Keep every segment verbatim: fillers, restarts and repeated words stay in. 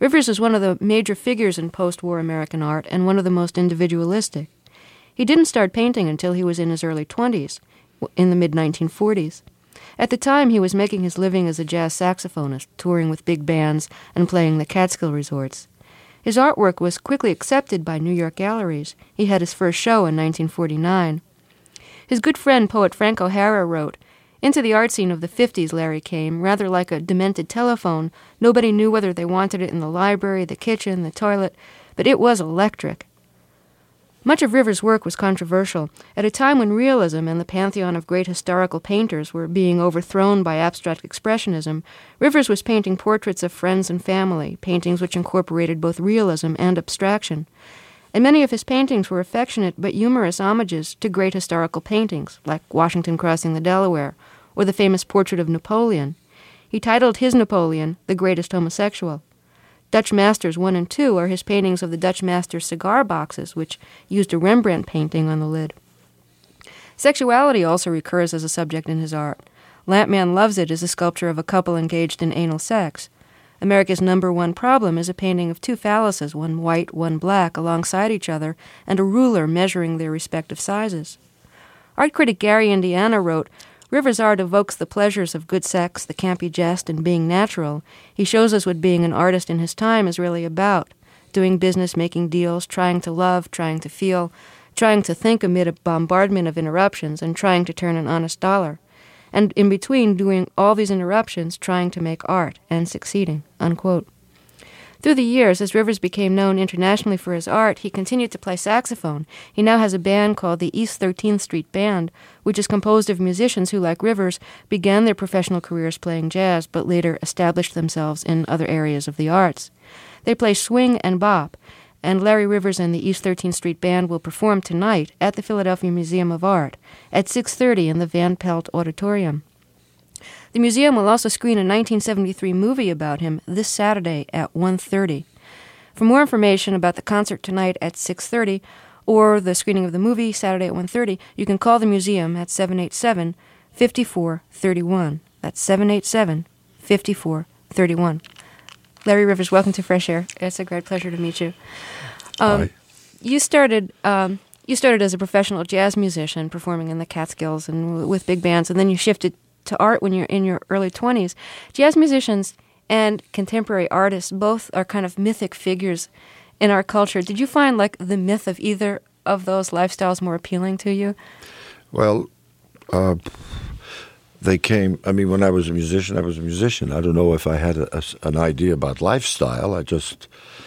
Rivers is one of the major figures in post-war American art and one of the most individualistic. He didn't start painting until he was in his early twenties, in the mid nineteen forties. At the time, he was making his living as a jazz saxophonist, touring with big bands and playing the Catskill resorts. His artwork was quickly accepted by New York galleries. He had his first show in nineteen forty-nine. His good friend, poet Frank O'Hara, wrote, "Into the art scene of the fifties, Larry came, rather like a demented telephone. Nobody knew whether they wanted it in the library, the kitchen, the toilet, but it was electric." Much of Rivers' work was controversial. At a time when realism and the pantheon of great historical painters were being overthrown by abstract expressionism, Rivers was painting portraits of friends and family, paintings which incorporated both realism and abstraction. And many of his paintings were affectionate but humorous homages to great historical paintings, like Washington crossing the Delaware, or the famous portrait of Napoleon. He titled his Napoleon, "The Greatest Homosexual." Dutch Masters one and two are his paintings of the Dutch Masters cigar boxes, which used a Rembrandt painting on the lid. Sexuality also recurs as a subject in his art. Lampman Loves It is a sculpture of a couple engaged in anal sex. America's Number One Problem is a painting of two phalluses, one white, one black, alongside each other, and a ruler measuring their respective sizes. Art critic Gary Indiana wrote, "Rivers' art evokes the pleasures of good sex, the campy jest, and being natural. He shows us what being an artist in his time is really about, doing business, making deals, trying to love, trying to feel, trying to think amid a bombardment of interruptions, and trying to turn an honest dollar. And in between doing all these interruptions, trying to make art and succeeding," unquote. Through the years, as Rivers became known internationally for his art, he continued to play saxophone. He now has a band called the East thirteenth Street Band, which is composed of musicians who, like Rivers, began their professional careers playing jazz, but later established themselves in other areas of the arts. They play swing and bop, and Larry Rivers and the East thirteenth Street Band will perform tonight at the Philadelphia Museum of Art at six thirty in the Van Pelt Auditorium. The museum will also screen a nineteen seventy-three movie about him this Saturday at one thirty. For more information about the concert tonight at six thirty or the screening of the movie Saturday at one thirty, you can call the museum at seven eight seven, five four three one. That's seven eight seven, five four three one. Larry Rivers, welcome to Fresh Air. It's a great pleasure to meet you. Um, Hi. You started... Um, you started as a professional jazz musician, performing in the Catskills and w- with big bands, and then you shifted to art when you're in your early twenties. Jazz musicians and contemporary artists both are kind of mythic figures in our culture. Did you find like the myth of either of those lifestyles more appealing to you? Well, uh, they came, I mean, when I was a musician, I was a musician. I don't know if I had a, a, an idea about lifestyle. I just,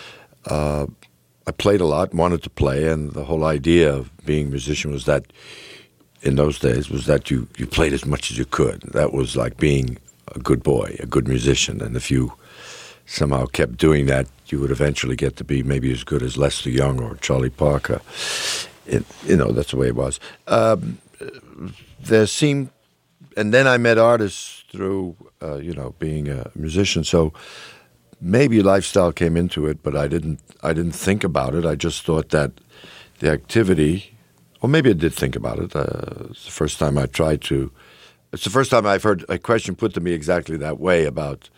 uh, I played a lot, wanted to play, and the whole idea of being a musician was that in those days was that you, you played as much as you could. That was like being a good boy, a good musician. And if you somehow kept doing that, you would eventually get to be maybe as good as Lester Young or Charlie Parker. It, you know, that's the way it was. Um, there seemed, and then I met artists through, uh, you know, being a musician. So maybe lifestyle came into it, but I didn't, I didn't think about it. I just thought that the activity... Well, maybe I did think about it. Uh, it's the first time I tried to. It's the first time I've heard a question put to me exactly that way about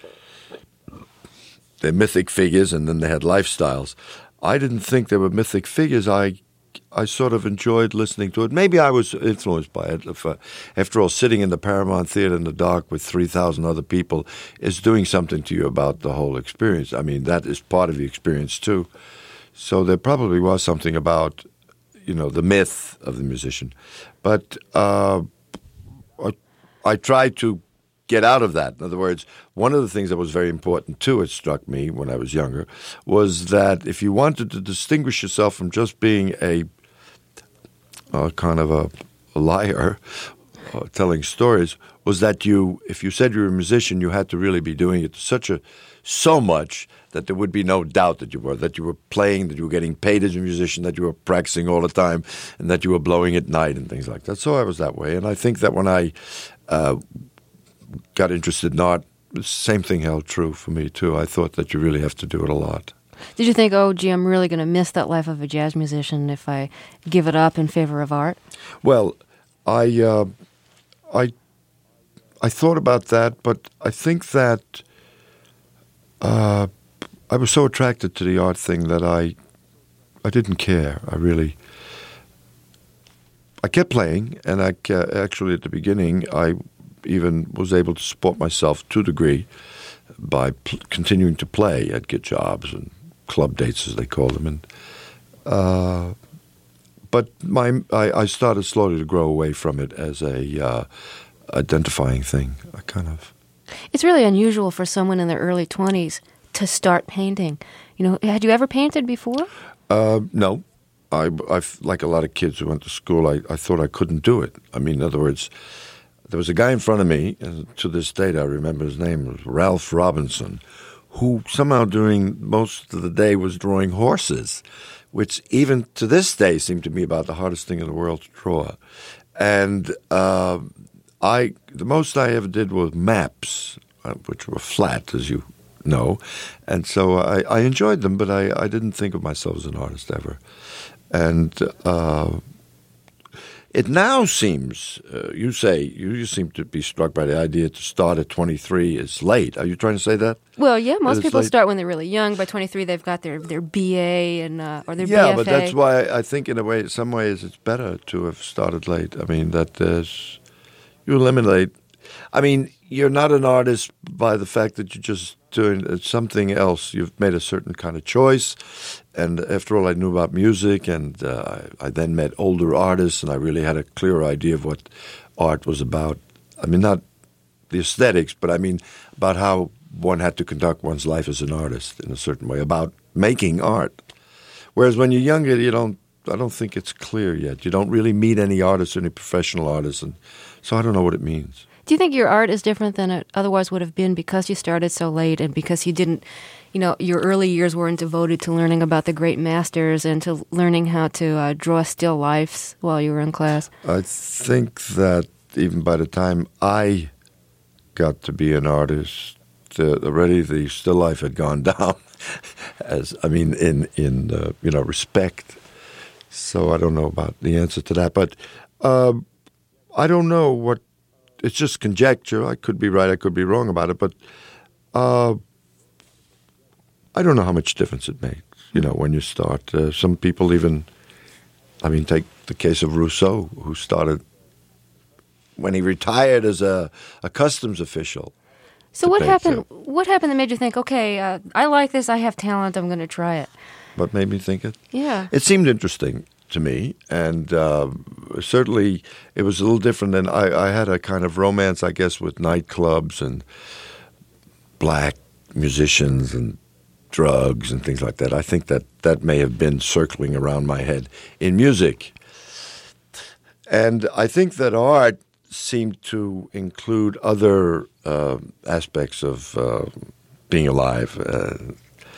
the mythic figures, and then they had lifestyles. I didn't think they were mythic figures. I, I sort of enjoyed listening to it. Maybe I was influenced by it. If, uh, after all, sitting in the Paramount Theater in the dark with three thousand other people is doing something to you about the whole experience. I mean, that is part of the experience too. So there probably was something about, you know, the myth of the musician. But uh, I, I tried to get out of that. In other words, one of the things that was very important too, it struck me when I was younger, was that if you wanted to distinguish yourself from just being a, a kind of a, a liar, uh, telling stories, was that you, if you said you were a musician, you had to really be doing it such a, so much that there would be no doubt that you were, that you were playing, that you were getting paid as a musician, that you were practicing all the time, and that you were blowing at night and things like that. So I was that way. And I think that when I uh, got interested in art, the same thing held true for me too. I thought that you really have to do it a lot. Did you think, oh, gee, I'm really going to miss that life of a jazz musician if I give it up in favor of art? Well, I, uh, I, I thought about that, but I think that... Uh, I was so attracted to the art thing that I I didn't care. I really I kept playing, and I ca- actually at the beginning I even was able to support myself to a degree by pl- continuing to play. I'd get jobs and club dates, as they call them, and uh, but my I, I started slowly to grow away from it as a uh, identifying thing. I kind of. It's really unusual for someone in their early twenties to start painting. You know, had you ever painted before? Uh, no. I, I, like a lot of kids who went to school, I, I thought I couldn't do it. I mean, in other words, there was a guy in front of me, and to this date I remember his name was Ralph Robinson, who somehow during most of the day was drawing horses, which even to this day seemed to me about the hardest thing in the world to draw. And uh, I, the most I ever did was maps, uh, which were flat, as you know. And so I, I enjoyed them, but I, I didn't think of myself as an artist ever. And uh, it now seems, uh, you say, you, you seem to be struck by the idea to start at twenty-three is late. Are you trying to say that? Well, yeah, most that people late? start when they're really young. By twenty-three, they've got their, their B A and uh, or their yeah, B F A. But that's why I think in a way, some ways it's better to have started late. I mean, that there's, you eliminate, I mean, you're not an artist by the fact that you're just doing something else. You've made a certain kind of choice. And after all, I knew about music, and uh, I then met older artists, and I really had a clear idea of what art was about. I mean, not the aesthetics, but I mean about how one had to conduct one's life as an artist in a certain way, about making art. Whereas when you're younger, you don't, I don't think it's clear yet. You don't really meet any artists, any professional artists, and so I don't know what it means. Do you think your art is different than it otherwise would have been because you started so late and because you didn't, you know, your early years weren't devoted to learning about the great masters and to learning how to uh, draw still lifes while you were in class? I think that even by the time I got to be an artist, uh, already the still life had gone down. As I mean, in in uh, you know respect. So I don't know about the answer to that, but uh, I don't know what. It's just conjecture. I could be right. I could be wrong about it. But uh, I don't know how much difference it makes, you know, when you start. Uh, some people even, I mean, take the case of Rousseau, who started when he retired as a, a customs official. So what happened? So. What happened that made you think, okay, uh, I like this. I have talent. I'm going to try it. What made me think it? Yeah. It seemed interesting to me, and uh, certainly it was a little different than I, I had a kind of romance, I guess, with nightclubs and black musicians and drugs and things like that. I think that that may have been circling around my head in music. And I think that art seemed to include other uh, aspects of uh, being alive, uh,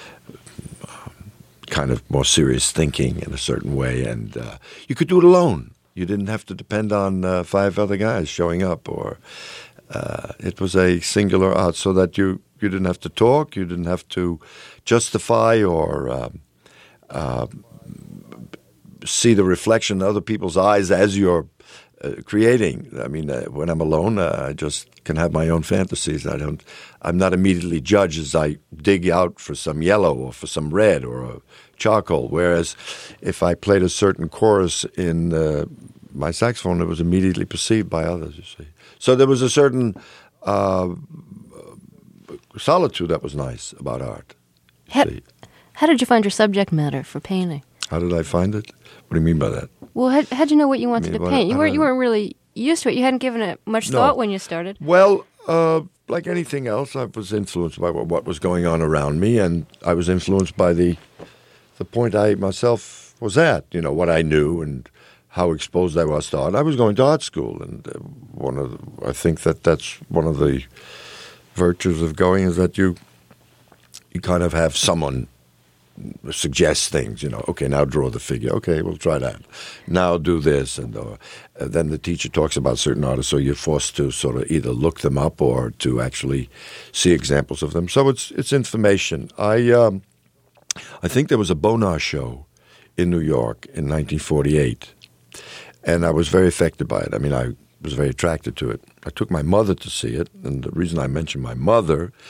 kind of more serious thinking in a certain way, and uh, you could do it alone. You didn't have to depend on uh, five other guys showing up, or uh, it was a singular art, so that you, you didn't have to talk, you didn't have to justify or uh, uh, see the reflection in other people's eyes as you're uh, creating. I mean, uh, when I'm alone, uh, I just can have my own fantasies. I don't. I'm not immediately judged as I dig out for some yellow or for some red or a charcoal. Whereas if I played a certain chorus in uh, my saxophone, it was immediately perceived by others, you see. So there was a certain uh, solitude that was nice about art. How, how did you find your subject matter for painting? How did I find it? What do you mean by that? Well, how how'd you know what you wanted I mean, to paint? What, you weren't you weren't really used to it. You hadn't given it much no. thought when you started. Well, uh, like anything else, I was influenced by what, what was going on around me, and I was influenced by the the point I myself was at. You know, what I knew and how exposed I was to art. I was going to art school, and uh, one of the, I think that that's one of the virtues of going is that you you kind of have someone suggest things, you know, okay, now draw the figure. Okay, we'll try that. Now do this. And uh, then the teacher talks about certain artists, so you're forced to sort of either look them up or to actually see examples of them. So it's it's information. I um, I think there was a Bonnard show in New York in nineteen forty-eight, and I was very affected by it. I mean, I was very attracted to it. I took my mother to see it, and the reason I mention my mother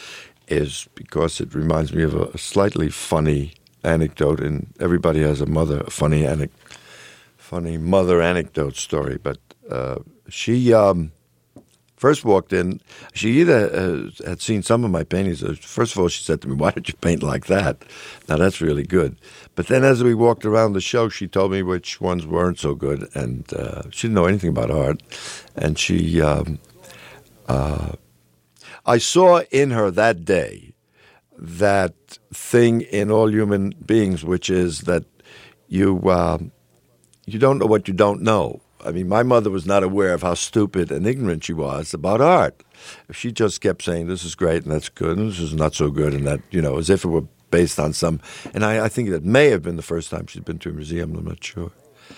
is because it reminds me of a slightly funny anecdote, and everybody has a mother, a funny, ane- funny mother anecdote story. But uh, she um, first walked in. She either uh, had seen some of my paintings. First of all, she said to me, "Why don't you paint like that?" Now that's really good. But then, as we walked around the show, she told me which ones weren't so good, and uh, she didn't know anything about art. And she, um, uh, I saw in her that day that thing in all human beings, which is that you uh, you don't know what you don't know. I mean, my mother was not aware of how stupid and ignorant she was about art. She just kept saying, "This is great and that's good, and this is not so good," and that, you know, as if it were based on some. And I, I think that may have been the first time she's been to a museum. I'm not sure.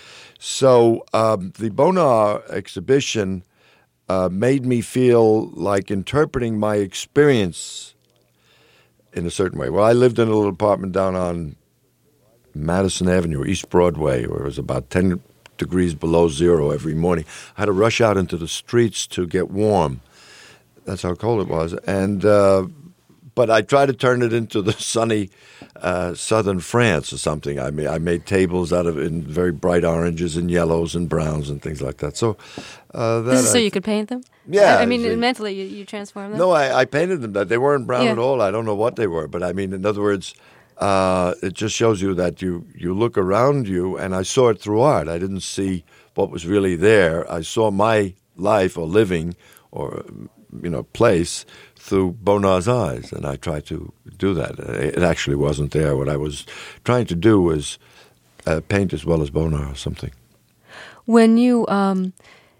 So um, the Bonnard exhibition uh, made me feel like interpreting my experience in a certain way. Well, I lived in a little apartment down on Madison Avenue, East Broadway, where it was about ten degrees below zero every morning. I had to rush out into the streets to get warm. That's how cold it was. And uh, but I tried to turn it into the sunny uh, southern France or something. I mean, I made tables out of it in very bright oranges and yellows and browns and things like that. So uh, that This is so I, you could paint them? Yeah. I, I mean, see. mentally you, you transform them? No, I, I painted them. That they weren't brown Yeah. at all. I don't know what they were. But I mean, in other words, uh, it just shows you that you, you look around you, and I saw it through art. I didn't see what was really there. I saw my life or living or, you know, place through Bonnard's eyes, and I tried to do that. It actually wasn't there. What I was trying to do was uh, paint as well as Bonnard or something. When you um,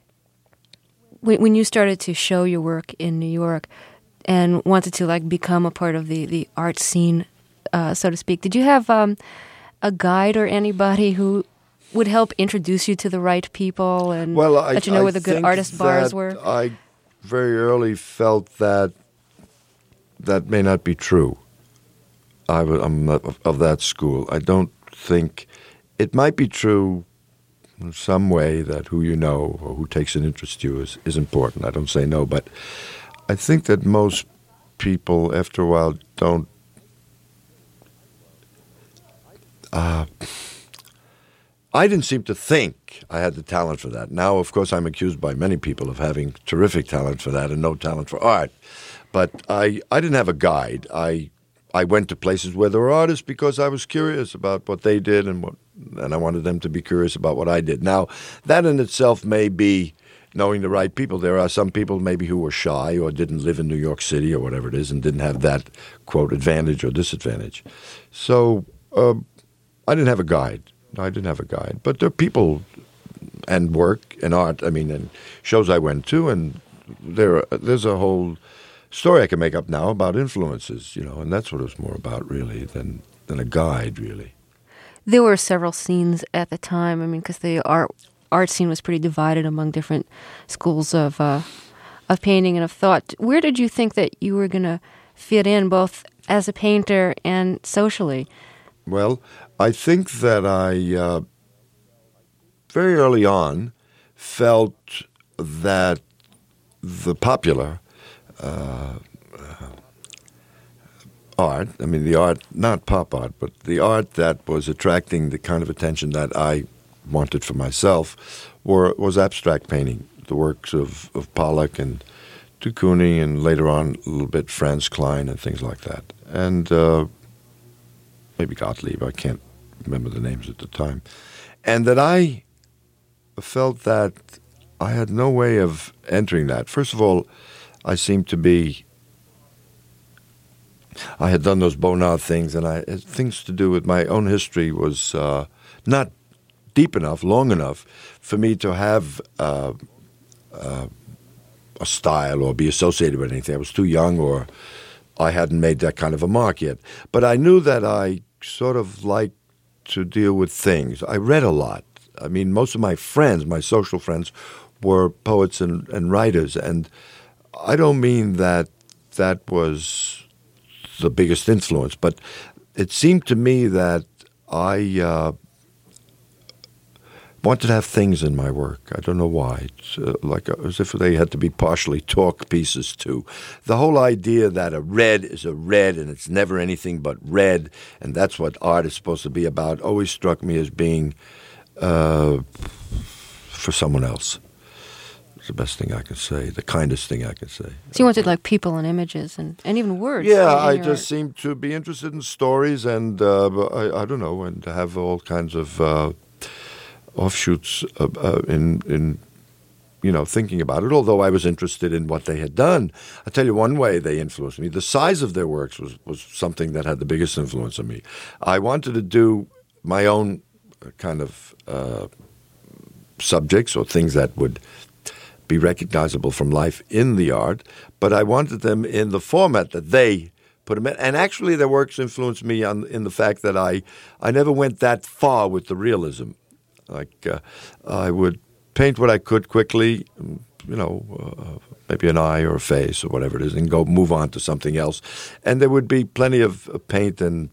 when, when you started to show your work in New York and wanted to like become a part of the, the art scene, uh, so to speak, did you have um, a guide or anybody who would help introduce you to the right people and well, I, let you know I where the good think artist bars that were? I very early felt that that may not be true. I w- I'm not of, of that school. I don't think it might be true in some way that who you know or who takes an interest to you is, is important. I don't say no, but I think that most people, after a while, don't. Uh, I didn't seem to think I had the talent for that. Now, of course, I'm accused by many people of having terrific talent for that and no talent for art. But I, I didn't have a guide. I I went to places where there were artists because I was curious about what they did and what, and I wanted them to be curious about what I did. Now, that in itself may be knowing the right people. There are some people maybe who were shy or didn't live in New York City or whatever it is and didn't have that, quote, advantage or disadvantage. So uh, I didn't have a guide. I didn't have a guide. But there are people and work and art, I mean, and shows I went to, and there are, there's a whole story I can make up now about influences, you know, and that's what it was more about, really, than than a guide, really. There were several scenes at the time. I mean, because the art art scene was pretty divided among different schools of uh, of painting and of thought. Where did you think that you were going to fit in, both as a painter and socially? Well, I think that I uh, very early on felt that the popular Uh, uh, art, I mean the art, not pop art, but the art that was attracting the kind of attention that I wanted for myself were, was abstract painting, the works of, of Pollock and de Kooning and later on a little bit Franz Klein and things like that. And uh, maybe Gottlieb, I can't remember the names at the time. And that I felt that I had no way of entering that. First of all, I seemed to be, I had done those Bonnard things, and I things to do with my own history was uh, not deep enough, long enough for me to have uh, uh, a style or be associated with anything. I was too young, or I hadn't made that kind of a mark yet. But I knew that I sort of liked to deal with things. I read a lot. I mean, most of my friends, my social friends, were poets and, and writers, and I don't mean that that was the biggest influence, but it seemed to me that I uh, wanted to have things in my work. I don't know why. It's uh, like uh, as if they had to be partially talk pieces too. The whole idea that a red is a red and it's never anything but red, and that's what art is supposed to be about, always struck me as being uh, for someone else. It's the best thing I can say, the kindest thing I can say. So you wanted like people and images and, and even words. Yeah, in I your just art. seem to be interested in stories and, uh, I, I don't know, and to have all kinds of uh, offshoots uh, uh, in, in, you know, thinking about it, although I was interested in what they had done. I'll tell you one way they influenced me. The size of their works was, was something that had the biggest influence on me. I wanted to do my own kind of uh, subjects or things that would be recognizable from life in the art, but I wanted them in the format that they put them in. And actually their works influenced me on, in the fact that I, I never went that far with the realism. Like uh, I would paint what I could quickly, you know, uh, maybe an eye or a face or whatever it is, and go move on to something else. And there would be plenty of paint and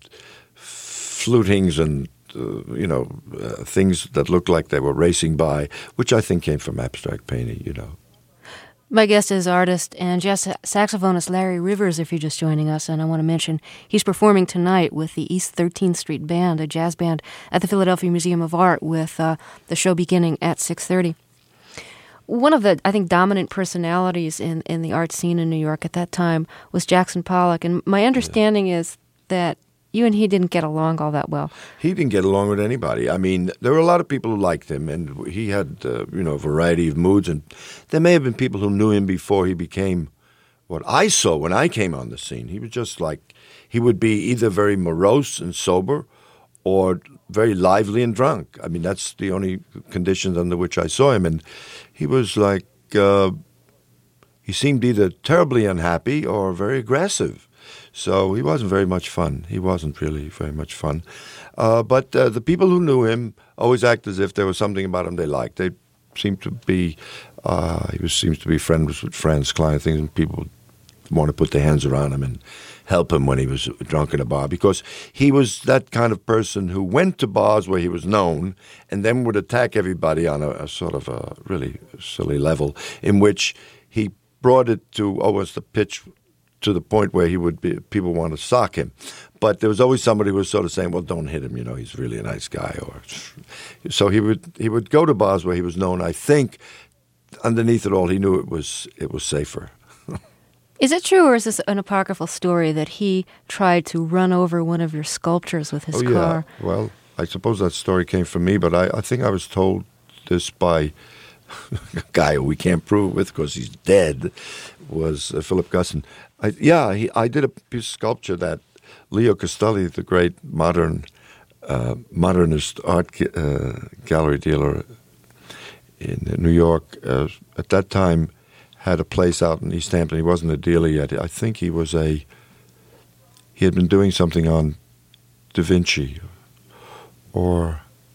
flutings and Uh, you know, uh, things that looked like they were racing by, which I think came from abstract painting, you know. My guest is artist and jazz saxophonist Larry Rivers, if you're just joining us, and I want to mention he's performing tonight with the East thirteenth Street Band, a jazz band at the Philadelphia Museum of Art, with uh, the show beginning at six thirty. One of the, I think, dominant personalities in, in the art scene in New York at that time was Jackson Pollock, and my understanding yeah. is that you and he didn't get along all that well. He didn't get along with anybody. I mean, there were a lot of people who liked him, and he had, uh, you know, a variety of moods. And there may have been people who knew him before he became what I saw when I came on the scene. He was just like, he would be either very morose and sober or very lively and drunk. I mean, that's the only conditions under which I saw him. And he was like, uh, he seemed either terribly unhappy or very aggressive. So he wasn't very much fun. He wasn't really very much fun. Uh, but uh, the people who knew him always acted as if there was something about him they liked. They seemed to be, uh, he was, seems to be friends with Franz Klein, things, and people would want to put their hands around him and help him when he was drunk in a bar, because he was that kind of person who went to bars where he was known and then would attack everybody on a, a sort of a really silly level, in which he brought it to almost the pitch to the point where he would be, people want to sock him. But there was always somebody who was sort of saying, well, don't hit him, you know, he's really a nice guy. Or so he would he would go to bars where he was known. I think underneath it all, he knew it was it was safer. Is it true, or is this an apocryphal story, that he tried to run over one of your sculptures with his oh, car? Yeah. Well, I suppose that story came from me, but I, I think I was told this by a guy who we can't prove it with because he's dead, was uh, Philip Guston. I, yeah, he, I did a piece of sculpture that Leo Castelli, the great modern uh, modernist art uh, gallery dealer in New York, uh, at that time had a place out in East Hampton. He wasn't a dealer yet. I think he was a, he had been doing something on Da Vinci, or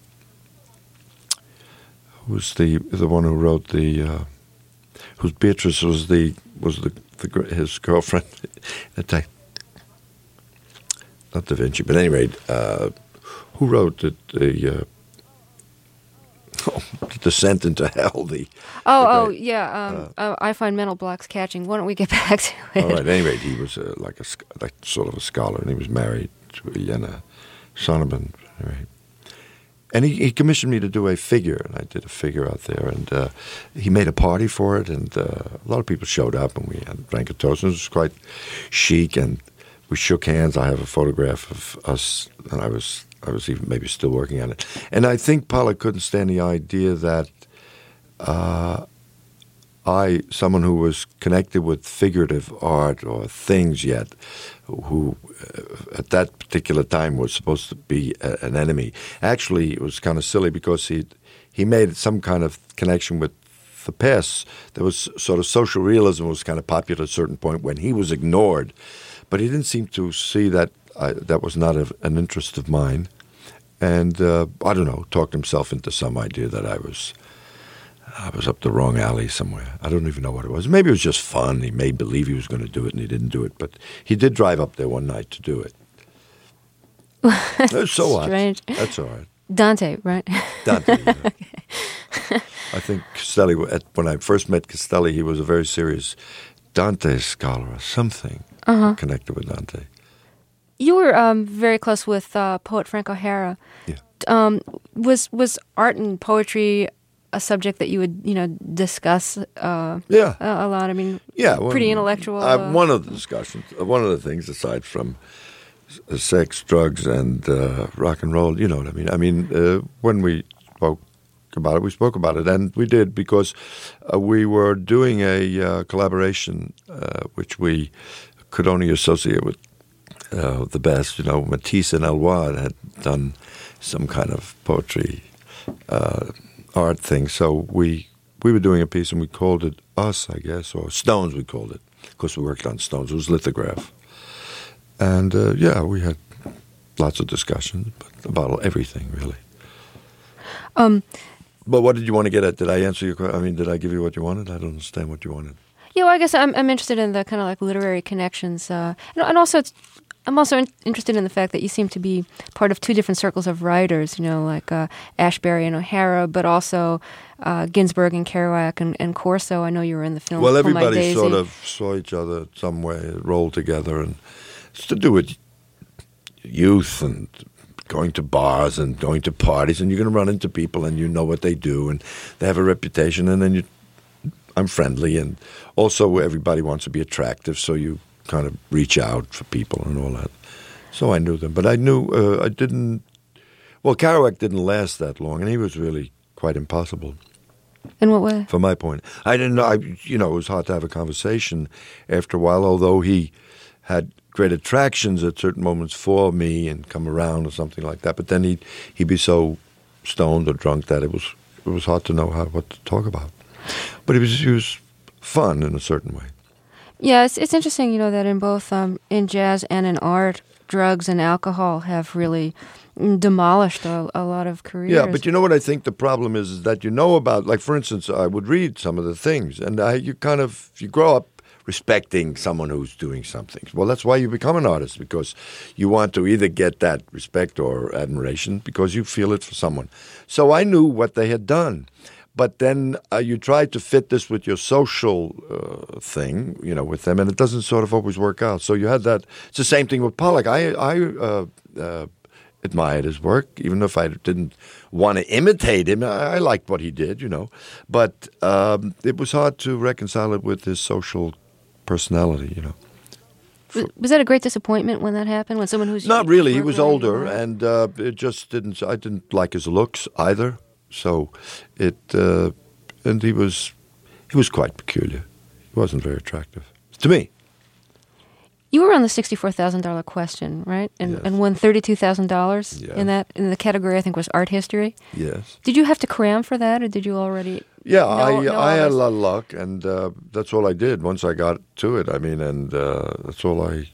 who's the the one who wrote the, uh, whose Beatrice was the was the, the his girlfriend. Not Da Vinci, but at any rate, uh, who wrote the, the uh, oh, Descent into Hell? The oh, the oh, great, yeah. Um, uh, uh, I find mental blocks catching. Why don't we get back to it? All right. At any rate, he was uh, like a like sort of a scholar, and he was married to Jenna Sonneman. Anyway. And he, he commissioned me to do a figure, and I did a figure out there, and uh, he made a party for it, and uh, a lot of people showed up, and we had drank a toast, and it was quite chic, and we shook hands. I have a photograph of us, and I was I was even maybe still working on it. And I think Pollock couldn't stand the idea that uh, I, someone who was connected with figurative art or things yet, who uh, at that particular time was supposed to be a, an enemy. Actually, it was kind of silly because he he made some kind of connection with the past. There was sort of social realism was kind of popular at a certain point when he was ignored, but he didn't seem to see that I, that was not a, an interest of mine. And uh, I don't know, talked himself into some idea that I was I was up the wrong alley somewhere. I don't even know what it was. Maybe it was just fun. He may believe he was going to do it, and he didn't do it. But he did drive up there one night to do it. It was so odd. Strange. That's all right. Dante, right? Dante. Yeah. Okay. I think Castelli, when I first met Castelli, he was a very serious Dante scholar or something uh-huh. connected with Dante. You were um, very close with uh, poet Frank O'Hara. Yeah. Um, was was art and poetry a subject that you would, you know, discuss uh, yeah. a, a lot? I mean, yeah, well, pretty intellectual. Uh, uh, one of the discussions, uh, one of the things aside from s- sex, drugs, and uh, rock and roll, you know what I mean? I mean, uh, when we spoke about it, we spoke about it, and we did because uh, we were doing a uh, collaboration uh, which we could only associate with uh, the best. You know, Matisse and Eloise had done some kind of poetry uh, art thing, so we we were doing a piece and we called it Us, I guess, or Stones we called it, because we worked on Stones. It was lithograph. And uh, yeah, we had lots of discussions about everything, really. Um, but what did you want to get at? Did I answer your question? I mean, did I give you what you wanted? I don't understand what you wanted. Yeah, well, I guess I'm I'm interested in the kind of like literary connections, uh, and, and also it's, I'm also in, interested in the fact that you seem to be part of two different circles of writers. You know, like uh, Ashbery and O'Hara, but also uh, Ginsberg and Kerouac and, and Corso. I know you were in the film. Well, Pull My everybody Daisy. sort of saw each other some way, rolled together, and it's to do with youth and going to bars and going to parties, and you're going to run into people, and you know what they do, and they have a reputation, and then you, I'm friendly, and also everybody wants to be attractive, so you kind of reach out for people and all that. So I knew them, but I knew uh, I didn't. Well, Kerouac didn't last that long, and he was really quite impossible. In what way? From my point, I didn't know. I, you know, it was hard to have a conversation after a while. Although he had great attractions at certain moments for me and come around or something like that, but then he'd he'd be so stoned or drunk that it was it was hard to know how what to talk about. But he was he was fun in a certain way. Yeah, it's it's interesting, you know, that in both um, in jazz and in art, drugs and alcohol have really demolished a, a lot of careers. Yeah, but you know what I think the problem is, is that you know about, like, for instance, I would read some of the things, and I, you kind of, you grow up respecting someone who's doing something. Well, that's why you become an artist, because you want to either get that respect or admiration because you feel it for someone. So I knew what they had done. But then uh, you try to fit this with your social uh, thing, you know, with them, and it doesn't sort of always work out. So you had that. It's the same thing with Pollock. I, I uh, uh, admired his work, even if I didn't want to imitate him. I, I liked what he did, you know. But um, it was hard to reconcile it with his social personality, you know. Was, was that a great disappointment when that happened? When someone who's not really. He was older, and uh, it just didn't. I didn't like his looks either. So it uh, and he was he was quite peculiar. He wasn't very attractive to me. You were on the sixty-four thousand dollar question, right? And Yes. and won thirty-two thousand dollars Yeah. in that in the category I think was art history. Yes. Did you have to cram for that, or did you already? Yeah, know- I know all I had a this? lot of luck, and uh, that's all I did. Once I got to it, I mean, and uh, that's all I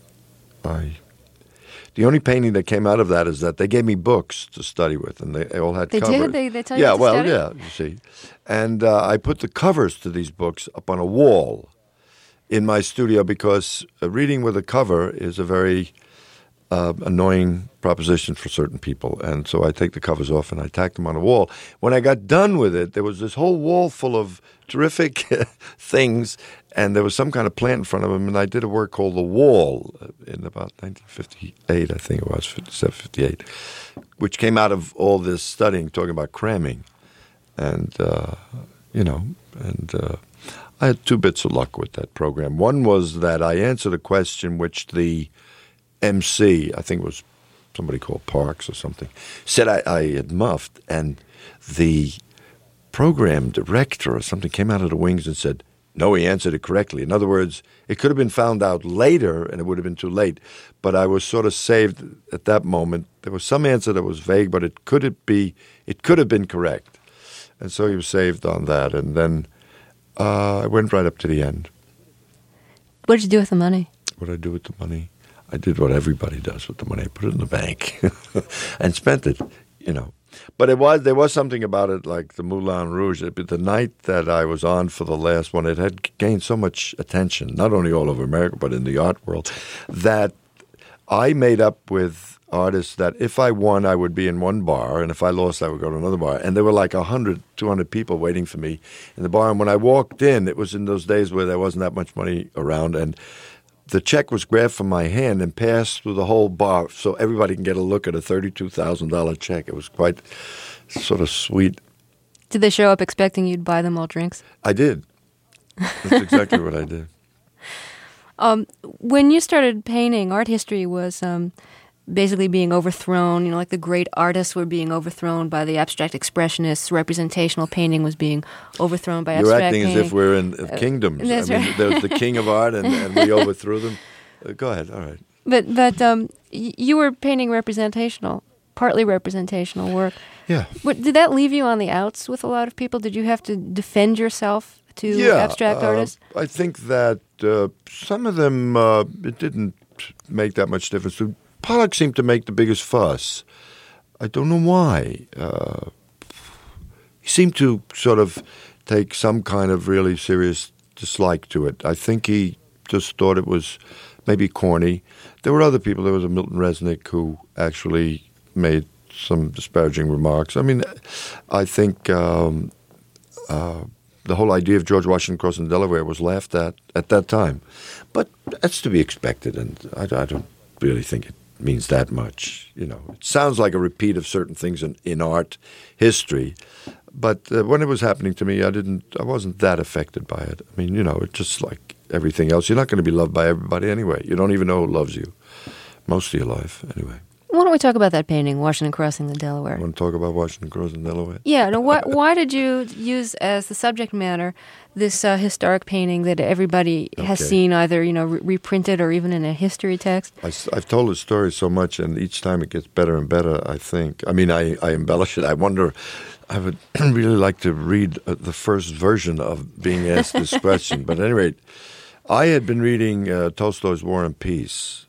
I. The only painting that came out of that is that they gave me books to study with, and they, they all had They did? covers. They- they tell you yeah, what to well, study? yeah, you see, and uh, I put the covers to these books up on a wall in my studio because uh, reading with a cover is a very uh, annoying proposition for certain people, and so I take the covers off and I tack them on a wall. When I got done with it, there was this whole wall full of terrific things, and there was some kind of plant in front of them, and I did a work called The Wall in about nineteen fifty-eight, I think it was, fifty-seven, fifty-eight, which came out of all this studying, talking about cramming, and, uh, you know, and uh, I had two bits of luck with that program. One was that I answered a question which the M C, I think it was somebody called Parks or something, said I, I had muffed, and the program director or something came out of the wings and said, no, he answered it correctly. In other words, it could have been found out later and it would have been too late, but I was sort of saved at that moment. There was some answer that was vague, but it could it be, it could have been correct. And so he was saved on that, and then uh, I went right up to the end. What did you do with the money? What did I do with the money? I did what everybody does with the money. I put it in the bank and spent it, you know. But it was there was something about it, like the Moulin Rouge. It, the night that I was on for the last one, it had gained so much attention, not only all over America, but in the art world, that I made up with artists that if I won, I would be in one bar, and if I lost, I would go to another bar. And there were like one hundred, two hundred people waiting for me in the bar. And when I walked in, it was in those days where there wasn't that much money around, and the check was grabbed from my hand and passed through the whole bar so everybody can get a look at a thirty-two thousand dollars check. It was quite sort of sweet. Did they show up expecting you'd buy them all drinks? I did. That's exactly what I did. Um, when you started painting, art history was um, basically being overthrown. You know, like the great artists were being overthrown by the abstract expressionists. Representational painting was being overthrown by You're abstract acting painting. as if we're in uh, kingdoms. Uh, that's I mean, right. there was the king of art, and, and we overthrew them. Uh, go ahead. All right. But but um, y- you were painting representational, partly representational work. Yeah. But did that leave you on the outs with a lot of people? Did you have to defend yourself to yeah, abstract uh, artists? I think that uh, some of them, uh, it didn't make that much difference. Pollock seemed to make the biggest fuss. I don't know why. Uh, he seemed to sort of take some kind of really serious dislike to it. I think he just thought it was maybe corny. There were other people. There was a Milton Resnick who actually made some disparaging remarks. I mean, I think um, uh, the whole idea of George Washington crossing Delaware was laughed at at that time. But that's to be expected, and I, I don't really think it means that much. You know, it sounds like a repeat of certain things in, in art history. But uh, when it was happening to me, I didn't. I wasn't that affected by it. I mean, you know, it's just like everything else. You're not going to be loved by everybody anyway. You don't even know who loves you most of your life anyway. Why don't we talk about that painting, Washington Crossing the Delaware? I want to talk about Washington Crossing Delaware? Yeah. No, why, why did you use as the subject matter this uh, historic painting that everybody has Okay. seen either, you know, re- reprinted or even in a history text? I, have told the story so much, and each time it gets better and better, I think. I mean, I, I embellish it. I wonder, I would really like to read uh, the first version of being asked this question. But at any rate, I had been reading uh, Tolstoy's War and Peace.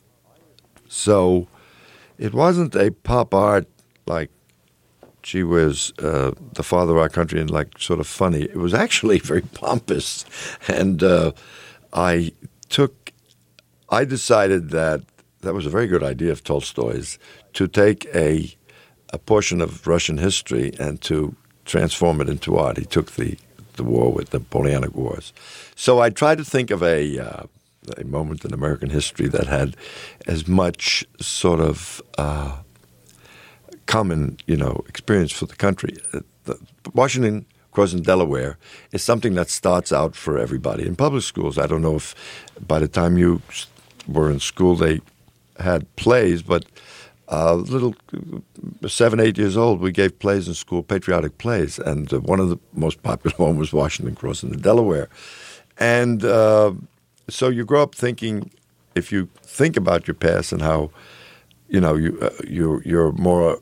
So it wasn't a pop art like, gee whiz, uh, the father of our country, and like sort of funny. It was actually very pompous. And uh, I took, I decided that that was a very good idea of Tolstoy's, to take a, a portion of Russian history and to transform it into art. He took the, the war with the Napoleonic Wars. So I tried to think of a, uh, a moment in American history that had as much sort of uh, common, you know, experience for the country. Uh, the, Washington Crossing Delaware is something that starts out for everybody. In public schools, I don't know if by the time you were in school they had plays, but uh, little seven, eight years old, we gave plays in school, patriotic plays, and uh, one of the most popular one was Washington Crossing the Delaware. And uh, so you grow up thinking, if you think about your past and how, you know, you uh, you're you're more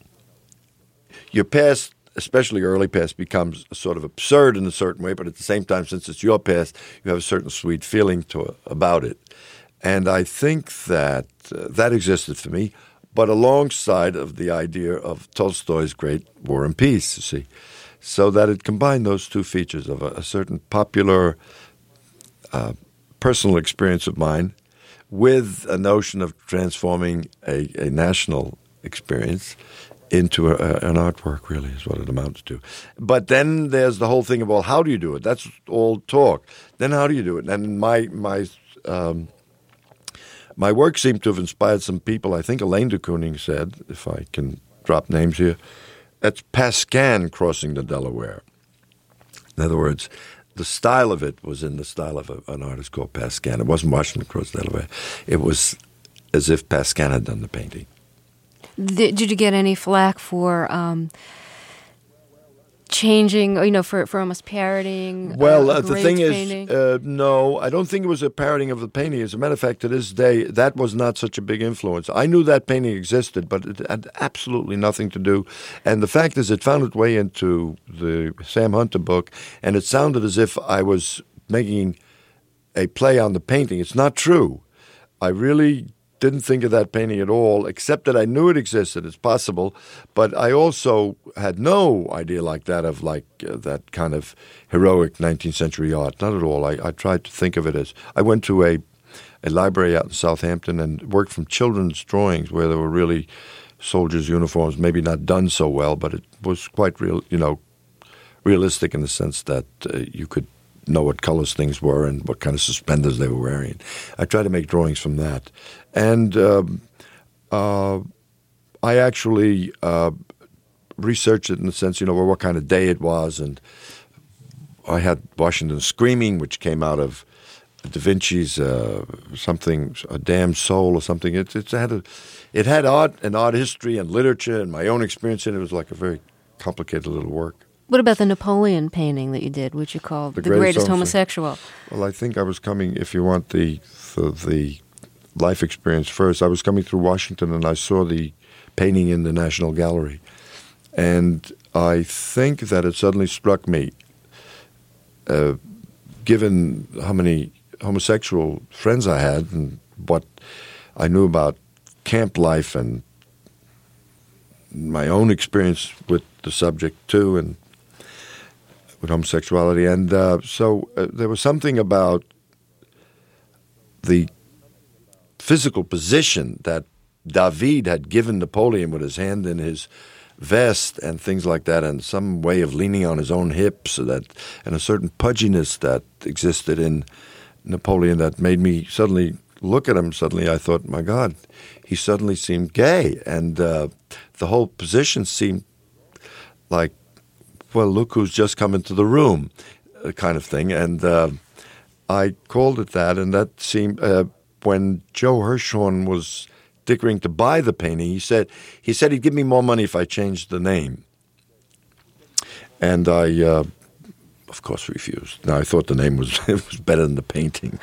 your past, especially your early past, becomes sort of absurd in a certain way, but at the same time, since it's your past, you have a certain sweet feeling to about it. And I think that uh, that existed for me, but alongside of the idea of Tolstoy's great War and Peace, you see, so that it combined those two features of a, a certain popular uh, personal experience of mine with a notion of transforming a, a national experience into a, a, an artwork, really, is what it amounts to. But then there's the whole thing of, well, how do you do it? That's all talk. Then how do you do it? And my my um, my work seemed to have inspired some people. I think Elaine de Kooning said, if I can drop names here, that's Pascan crossing the Delaware. In other words, the style of it was in the style of a, an artist called Pascan. It wasn't Washington crossing the Delaware. It was as if Pascan had done the painting. Did, did you get any flack for um, changing, you know, for, for almost parodying? Well, uh, uh, the thing painting? is, uh, no, I don't think it was a parodying of the painting. As a matter of fact, to this day, that was not such a big influence. I knew that painting existed, but it had absolutely nothing to do. And the fact is, it found its way into the Sam Hunter book, and it sounded as if I was making a play on the painting. It's not true. I really didn't think of that painting at all, except that I knew it existed. It's possible, but I also had no idea like that of like uh, that kind of heroic nineteenth century art. Not at all. I, I tried to think of it as I went to a a library out in Southampton and worked from children's drawings where there were really soldiers' uniforms, maybe not done so well, but it was quite real, you know, realistic in the sense that uh, you could know what colors things were and what kind of suspenders they were wearing. I tried to make drawings from that. And um, uh, I actually uh, researched it in the sense, you know, what kind of day it was. And I had Washington Screaming, which came out of Da Vinci's uh, something, A Damned Soul or something. It, it, had a, it had art and art history and literature and my own experience in it. It was like a very complicated little work. What about the Napoleon painting that you did, which you called The, the Greatest, greatest Homosexual? Well, I think I was coming, if you want the, the the life experience first, I was coming through Washington and I saw the painting in the National Gallery. And I think that it suddenly struck me, uh, given how many homosexual friends I had and what I knew about camp life and my own experience with the subject too, and with homosexuality. And uh, so uh, there was something about the physical position that David had given Napoleon with his hand in his vest and things like that, and some way of leaning on his own hips, that, and a certain pudginess that existed in Napoleon that made me suddenly look at him. Suddenly I thought, my God, he suddenly seemed gay. And uh, the whole position seemed like, well, look who's just come into the room, uh, kind of thing. And uh, I called it that, and that seemed, uh, when Joe Hirshhorn was dickering to buy the painting, he said he said he'd give me more money if I changed the name. And I, uh, of course, refused. Now, I thought the name was, it was better than the painting.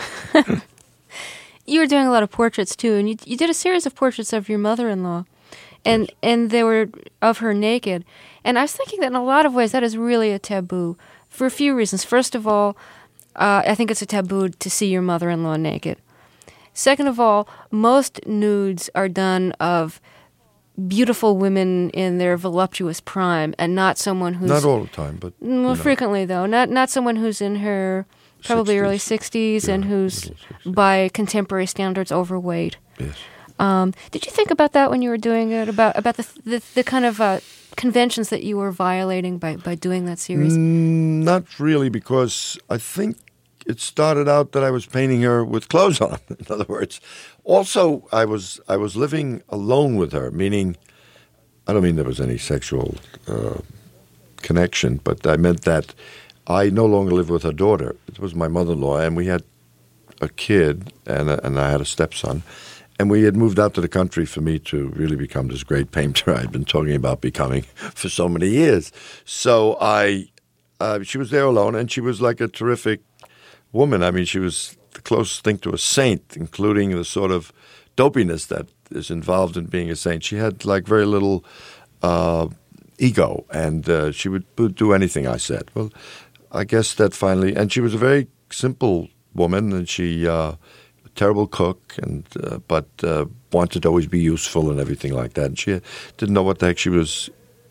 You were doing a lot of portraits, too, and you, you did a series of portraits of your mother-in-law, and, yes. and they were of her naked. And I was thinking that in a lot of ways that is really a taboo for a few reasons. First of all, uh, I think it's a taboo to see your mother-in-law naked. Second of all, most nudes are done of beautiful women in their voluptuous prime and not someone who's... Not all the time, but... Well, frequently, though. Not not someone who's in her probably sixties. Early sixties yeah, and who's, by contemporary standards, overweight. Yes. Um, did you think about that when you were doing it, about about the the, the kind of uh, conventions that you were violating by, by doing that series? Mm, not really, because I think it started out that I was painting her with clothes on, in other words. Also, I was I was living alone with her, meaning, I don't mean there was any sexual uh, connection, but I meant that I no longer lived with her daughter. It was my mother-in-law, and we had a kid, and, a, and I had a stepson. And we had moved out to the country for me to really become this great painter I'd been talking about becoming for so many years. So I, uh, she was there alone, and she was like a terrific woman. I mean, she was the closest thing to a saint, including the sort of dopiness that is involved in being a saint. She had like very little uh, ego, and uh, she would, would do anything I said. Well, I guess that finally, and she was a very simple woman, and she... Uh, terrible cook, and uh, but uh, wanted to always be useful and everything like that. And she didn't know what the heck she was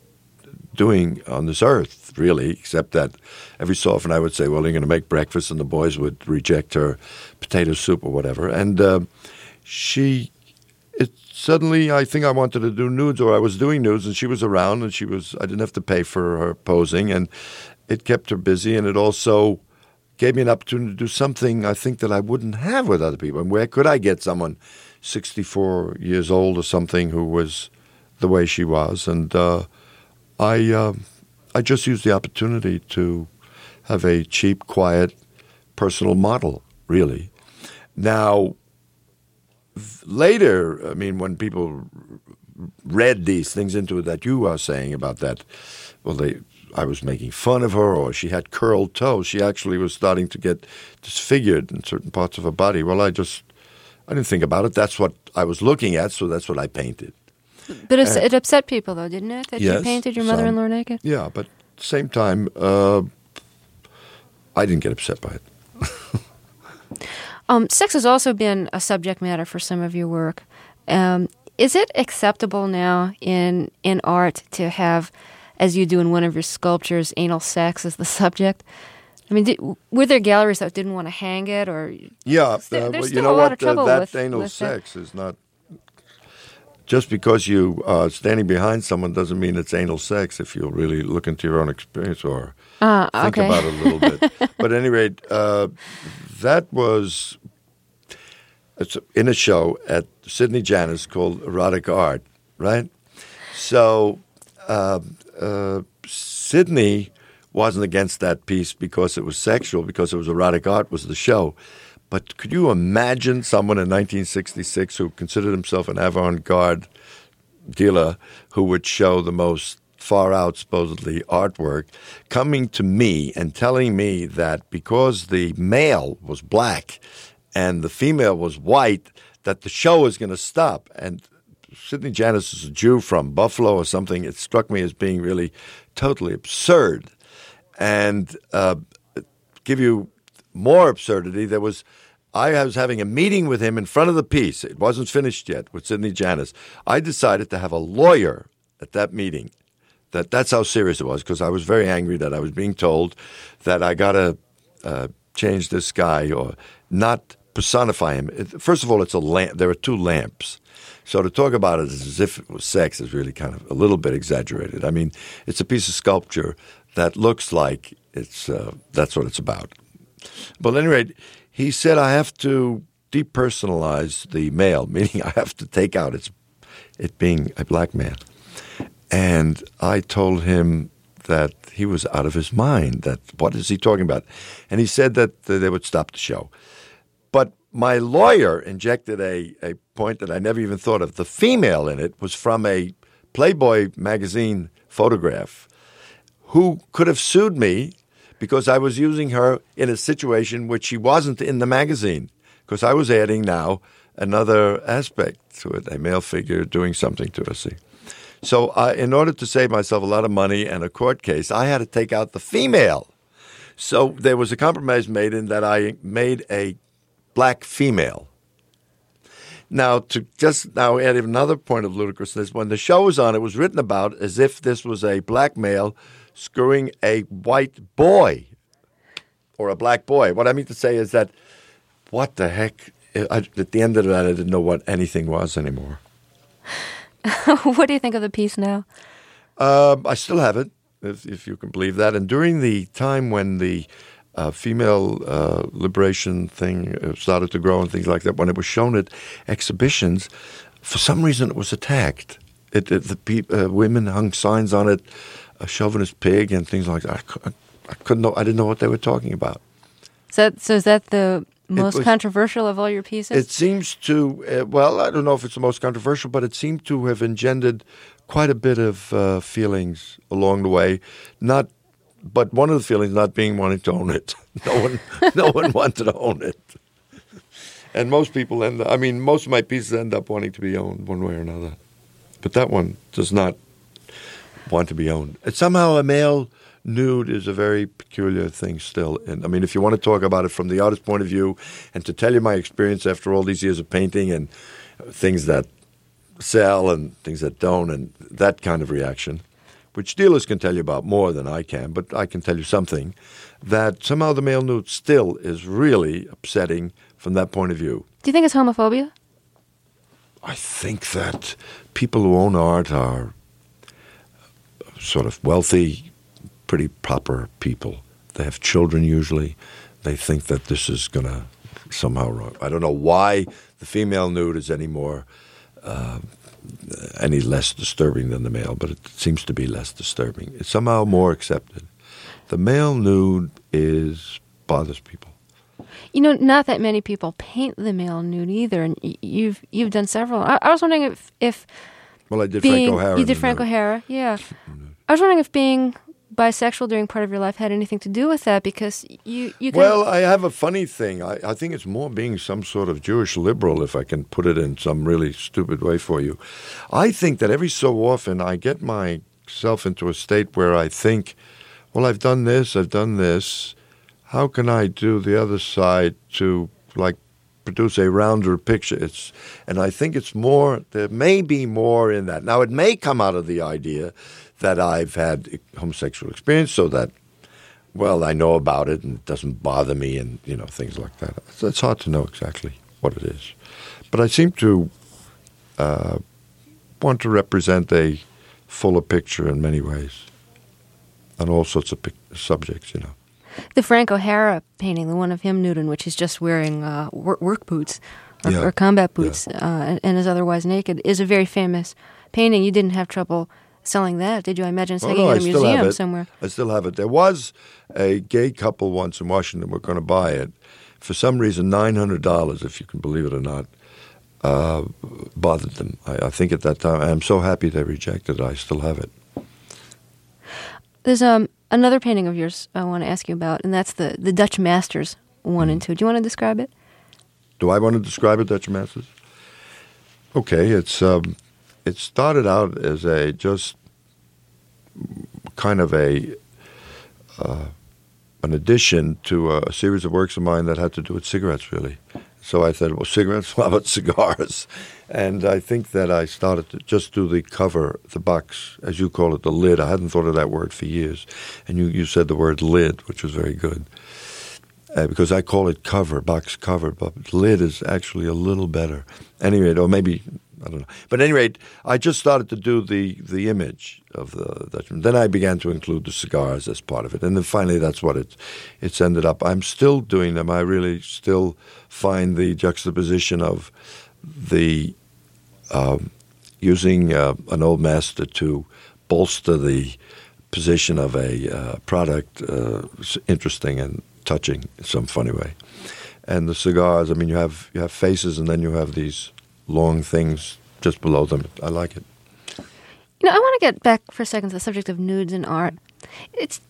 doing on this earth, really, except that every so often I would say, well, you're going to make breakfast, and the boys would reject her potato soup or whatever. And uh, she, it suddenly, I think I wanted to do nudes, or I was doing nudes, and she was around, and she was, I didn't have to pay for her posing, and it kept her busy, and it also gave me an opportunity to do something I think that I wouldn't have with other people. And where could I get someone sixty-four years old or something who was the way she was? And uh, I uh, I just used the opportunity to have a cheap, quiet, personal model, really. Now, later, I mean, when people read these things into it that you are saying about that, well, they... I was making fun of her, or she had curled toes. She actually was starting to get disfigured in certain parts of her body. Well, I just, I didn't think about it. That's what I was looking at, so that's what I painted. But it, it upset people, though, didn't it, that yes, you painted your mother-in-law some, naked? Yeah, but at the same time, uh, I didn't get upset by it. um, sex has also been a subject matter for some of your work. Um, is it acceptable now in in art to have, as you do in one of your sculptures, anal sex as the subject? I mean, did, were there galleries that didn't want to hang it, or yeah? There, Uh, there's well, still you know a lot what? of trouble uh, that with, anal with sex that. is not. Just because you are standing behind someone doesn't mean it's anal sex if you really look into your own experience or Uh, think okay. about it a little bit. But at any rate, uh, that was it's in a show at Sidney Janis called Erotic Art, right? So uh, uh, Sidney wasn't against that piece because it was sexual, because it was erotic art was the show. But could you imagine someone in nineteen sixty-six who considered himself an avant-garde dealer who would show the most far-out, supposedly, artwork, coming to me and telling me that because the male was black and the female was white, that the show was going to stop? And Sidney Janis is a Jew from Buffalo or something. It struck me as being really totally absurd. And uh, give you more absurdity, there was I was having a meeting with him in front of the piece. It wasn't finished yet with Sidney Janis. I decided to have a lawyer at that meeting. That that's how serious it was, because I was very angry that I was being told that I got to uh, change this guy or not personify him. It, first of all, it's a lamp. There are two lamps. So to talk about it as if it was sex is really kind of a little bit exaggerated. I mean, it's a piece of sculpture that looks like it's uh, that's what it's about. But at any rate, he said I have to depersonalize the male, meaning I have to take out its it being a black man. And I told him that he was out of his mind, that what is he talking about? And he said that uh, they would stop the show. But my lawyer injected a, a point that I never even thought of. The female in it was from a Playboy magazine photograph who could have sued me because I was using her in a situation which she wasn't in the magazine, because I was adding now another aspect to it, a male figure doing something to her, see. So uh, in order to save myself a lot of money and a court case, I had to take out the female. So there was a compromise made in that I made a black female. Now, to just now add another point of ludicrousness, when the show was on, it was written about as if this was a black male screwing a white boy or a black boy. What I mean to say is that, what the heck? I, at the end of that, I didn't know what anything was anymore. What do you think of the piece now? Uh, I still have it, if, if you can believe that. And during the time when the uh, female uh, liberation thing started to grow and things like that, when it was shown at exhibitions, for some reason it was attacked. It, it, the pe- uh, women hung signs on it, a chauvinist pig and things like that. I, cou- I couldn't know. I didn't know what they were talking about. So, so is that the most was, controversial of all your pieces? It seems to, uh, well, I don't know if it's the most controversial, but it seemed to have engendered quite a bit of uh, feelings along the way. Not, but one of the feelings not being wanting to own it. No one, no one wanted to own it. And most people end. I mean, most of my pieces end up wanting to be owned one way or another. But that one does not want to be owned. It's somehow a male nude is a very peculiar thing still. And I mean, if you want to talk about it from the artist's point of view and to tell you my experience after all these years of painting and things that sell and things that don't and that kind of reaction, which dealers can tell you about more than I can, but I can tell you something, that somehow the male nude still is really upsetting from that point of view. Do you think it's homophobia? I think that people who own art are sort of wealthy, pretty proper people. They have children usually. They think that this is going to somehow wrong. I don't know why the female nude is any more, uh, any less disturbing than the male, but it seems to be less disturbing. It's somehow more accepted. The male nude is bothers people. You know, not that many people paint the male nude either, and y- you've you've done several. I, I was wondering if, if well, I did being, Frank O'Hara. You did Frank nude. O'Hara, yeah. I was wondering if being bisexual during part of your life had anything to do with that, because you you. Kind Well, of, I have a funny thing. I, I think it's more being some sort of Jewish liberal, if I can put it in some really stupid way for you. I think that every so often I get myself into a state where I think, well, I've done this, I've done this. How can I do the other side to, like, produce a rounder picture? It's, and I think it's more, there may be more in that. Now, it may come out of the idea that I've had homosexual experience, so that well, I know about it and it doesn't bother me and, you know, things like that. It's, it's hard to know exactly what it is. But I seem to uh, want to represent a fuller picture in many ways on all sorts of pic- subjects, you know. The Frank O'Hara painting, the one of him nude in which he's just wearing uh, work, work boots or, yeah. or combat boots yeah. uh, and, and is otherwise naked, is a very famous painting. You didn't have trouble selling that, did you? I imagine it's oh, hanging no, in a I still museum have it. somewhere. I still have it. There was a gay couple once in Washington who were going to buy it. For some reason, nine hundred dollars, if you can believe it or not, uh, bothered them. I, I think at that time, I'm so happy they rejected it. I still have it. There's um, another painting of yours I want to ask you about, and that's the, the Dutch Masters one mm. and two. Do you want to describe it? Do I want to describe it, Dutch Masters? Okay, it's um, it started out as a just kind of a uh, an addition to a, a series of works of mine that had to do with cigarettes, really. So I said, well, cigarettes, how about cigars? And I think that I started to just do the cover, the box, as you call it, the lid. I hadn't thought of that word for years. And you, you said the word lid, which was very good. Uh, because I call it cover, box cover, but lid is actually a little better. Anyway, or maybe, I don't know. But at any rate, I just started to do the, the image of the Dutchman. Then I began to include the cigars as part of it. And then finally, that's what it, it's ended up. I'm still doing them. I really still find the juxtaposition of the um, using uh, an old master to bolster the position of a uh, product uh, interesting and touching in some funny way. And the cigars, I mean, you have you have faces and then you have these long things just below them. I like it. You know, I want to get back for a second to the subject of nudes in art. It's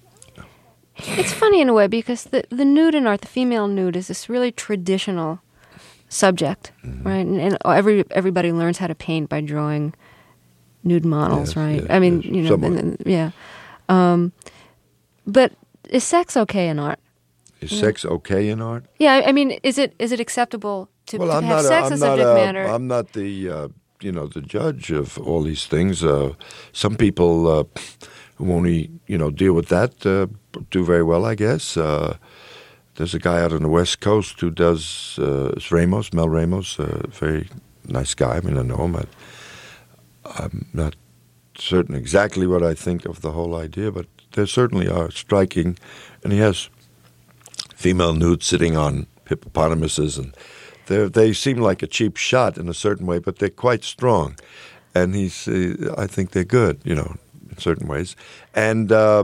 it's funny in a way because the, the nude in art, the female nude, is this really traditional subject, mm-hmm. right? And, and every everybody learns how to paint by drawing nude models, yes, right? Yes, I mean, yes. you know, and, and, yeah. Um, but is sex okay in art? Is yeah. sex okay in art? Yeah, I, I mean, is it is it acceptable to, well, to I'm have not sex a, I'm as not subject a, matter? I'm not the uh, you know the judge of all these things. Uh, some people uh, who only you know deal with that uh, do very well, I guess. Uh, there's a guy out on the West Coast who does uh, Ramos, Mel Ramos, a very nice guy. I mean, I know him. I, I'm not certain exactly what I think of the whole idea, but there certainly are striking, and he has female nude sitting on hippopotamuses, and they they seem like a cheap shot in a certain way, but they're quite strong, and he's uh, I think they're good, you know, in certain ways, and uh,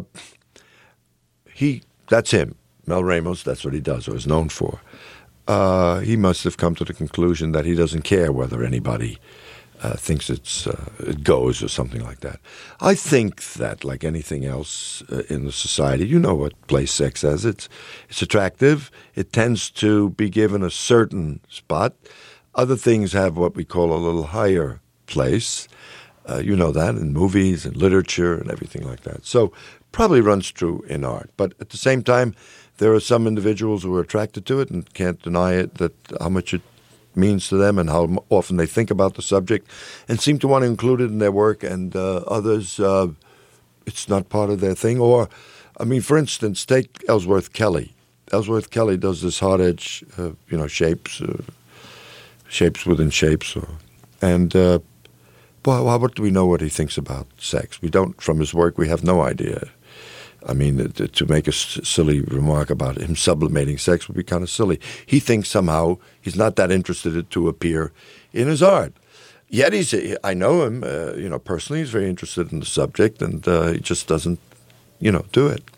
he that's him, Mel Ramos. That's what he does or is known for. Uh, he must have come to the conclusion that he doesn't care whether anybody Uh, thinks it's uh, it goes or something like that. I think that, like anything else uh, in the society, you know what place sex as. It's it's attractive. It tends to be given a certain spot. Other things have what we call a little higher place. Uh, you know that in movies and literature and everything like that. So probably runs true in art. But at the same time, there are some individuals who are attracted to it and can't deny it, that how much it means to them and how often they think about the subject and seem to want to include it in their work, and uh, others, uh, it's not part of their thing. Or, I mean, for instance, take Ellsworth Kelly. Ellsworth Kelly does this hard edge, uh, you know, shapes, uh, shapes within shapes. Or, and, uh, well, what do we know what he thinks about sex? We don't, from his work, we have no idea. I mean, to, to make a s- silly remark about him sublimating sex would be kind of silly. He thinks somehow he's not that interested to appear in his art. Yet he's, I know him, uh, you know, personally, he's very interested in the subject, and uh, he just doesn't, you know, do it.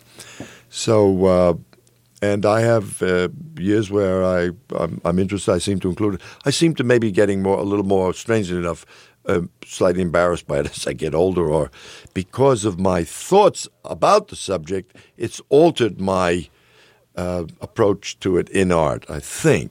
So, uh, and I have uh, years where I, I'm, I'm interested, I seem to include it. I seem to maybe getting more, a little more, strangely enough, Uh, slightly embarrassed by it as I get older, or because of my thoughts about the subject, it's altered my uh, approach to it in art, I think.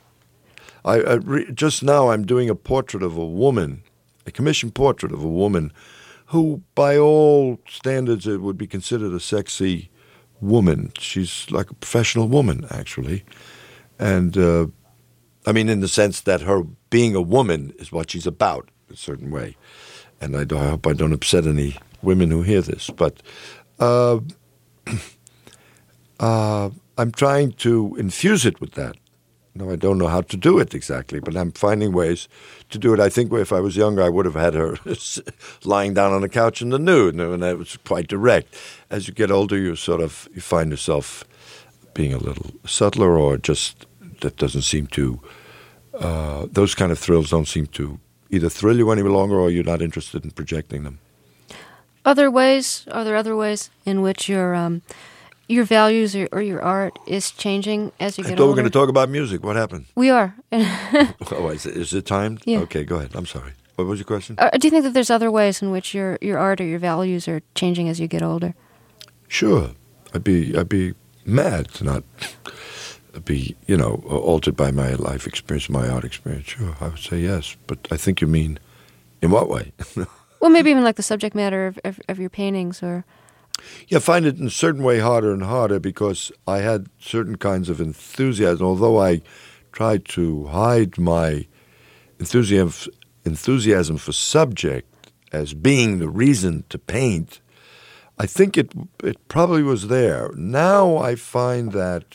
I, I re- just now I'm doing a portrait of a woman, a commissioned portrait of a woman who, by all standards, it would be considered a sexy woman. She's like a professional woman, actually. And, uh, I mean, in the sense that her being a woman is what she's about. A certain way, and I, do, I hope I don't upset any women who hear this. But uh, uh, I'm trying to infuse it with that. No, I don't know how to do it exactly, but I'm finding ways to do it. I think if I was younger, I would have had her lying down on the couch in the nude, and that was quite direct. As you get older, you sort of you find yourself being a little subtler, or just that doesn't seem to. Uh, those kind of thrills don't seem to either thrill you any longer, or you're not interested in projecting them. Other ways? Are there other ways in which your um, your values or, or your art is changing as you I get thought older? we were going to talk about music. What happened? We are. Oh, is it, is it timed? Yeah. Okay, go ahead. I'm sorry. What was your question? Uh, do you think that there's other ways in which your, your art or your values are changing as you get older? Sure. I'd be I'd be mad to not be, you know, altered by my life experience, my art experience. Sure, I would say yes. But I think you mean, in what way? Well, maybe even like the subject matter of, of, of your paintings, or... Yeah, I find it in a certain way harder and harder because I had certain kinds of enthusiasm. Although I tried to hide my enthusiasm, enthusiasm for subject as being the reason to paint, I think it it probably was there. Now I find that,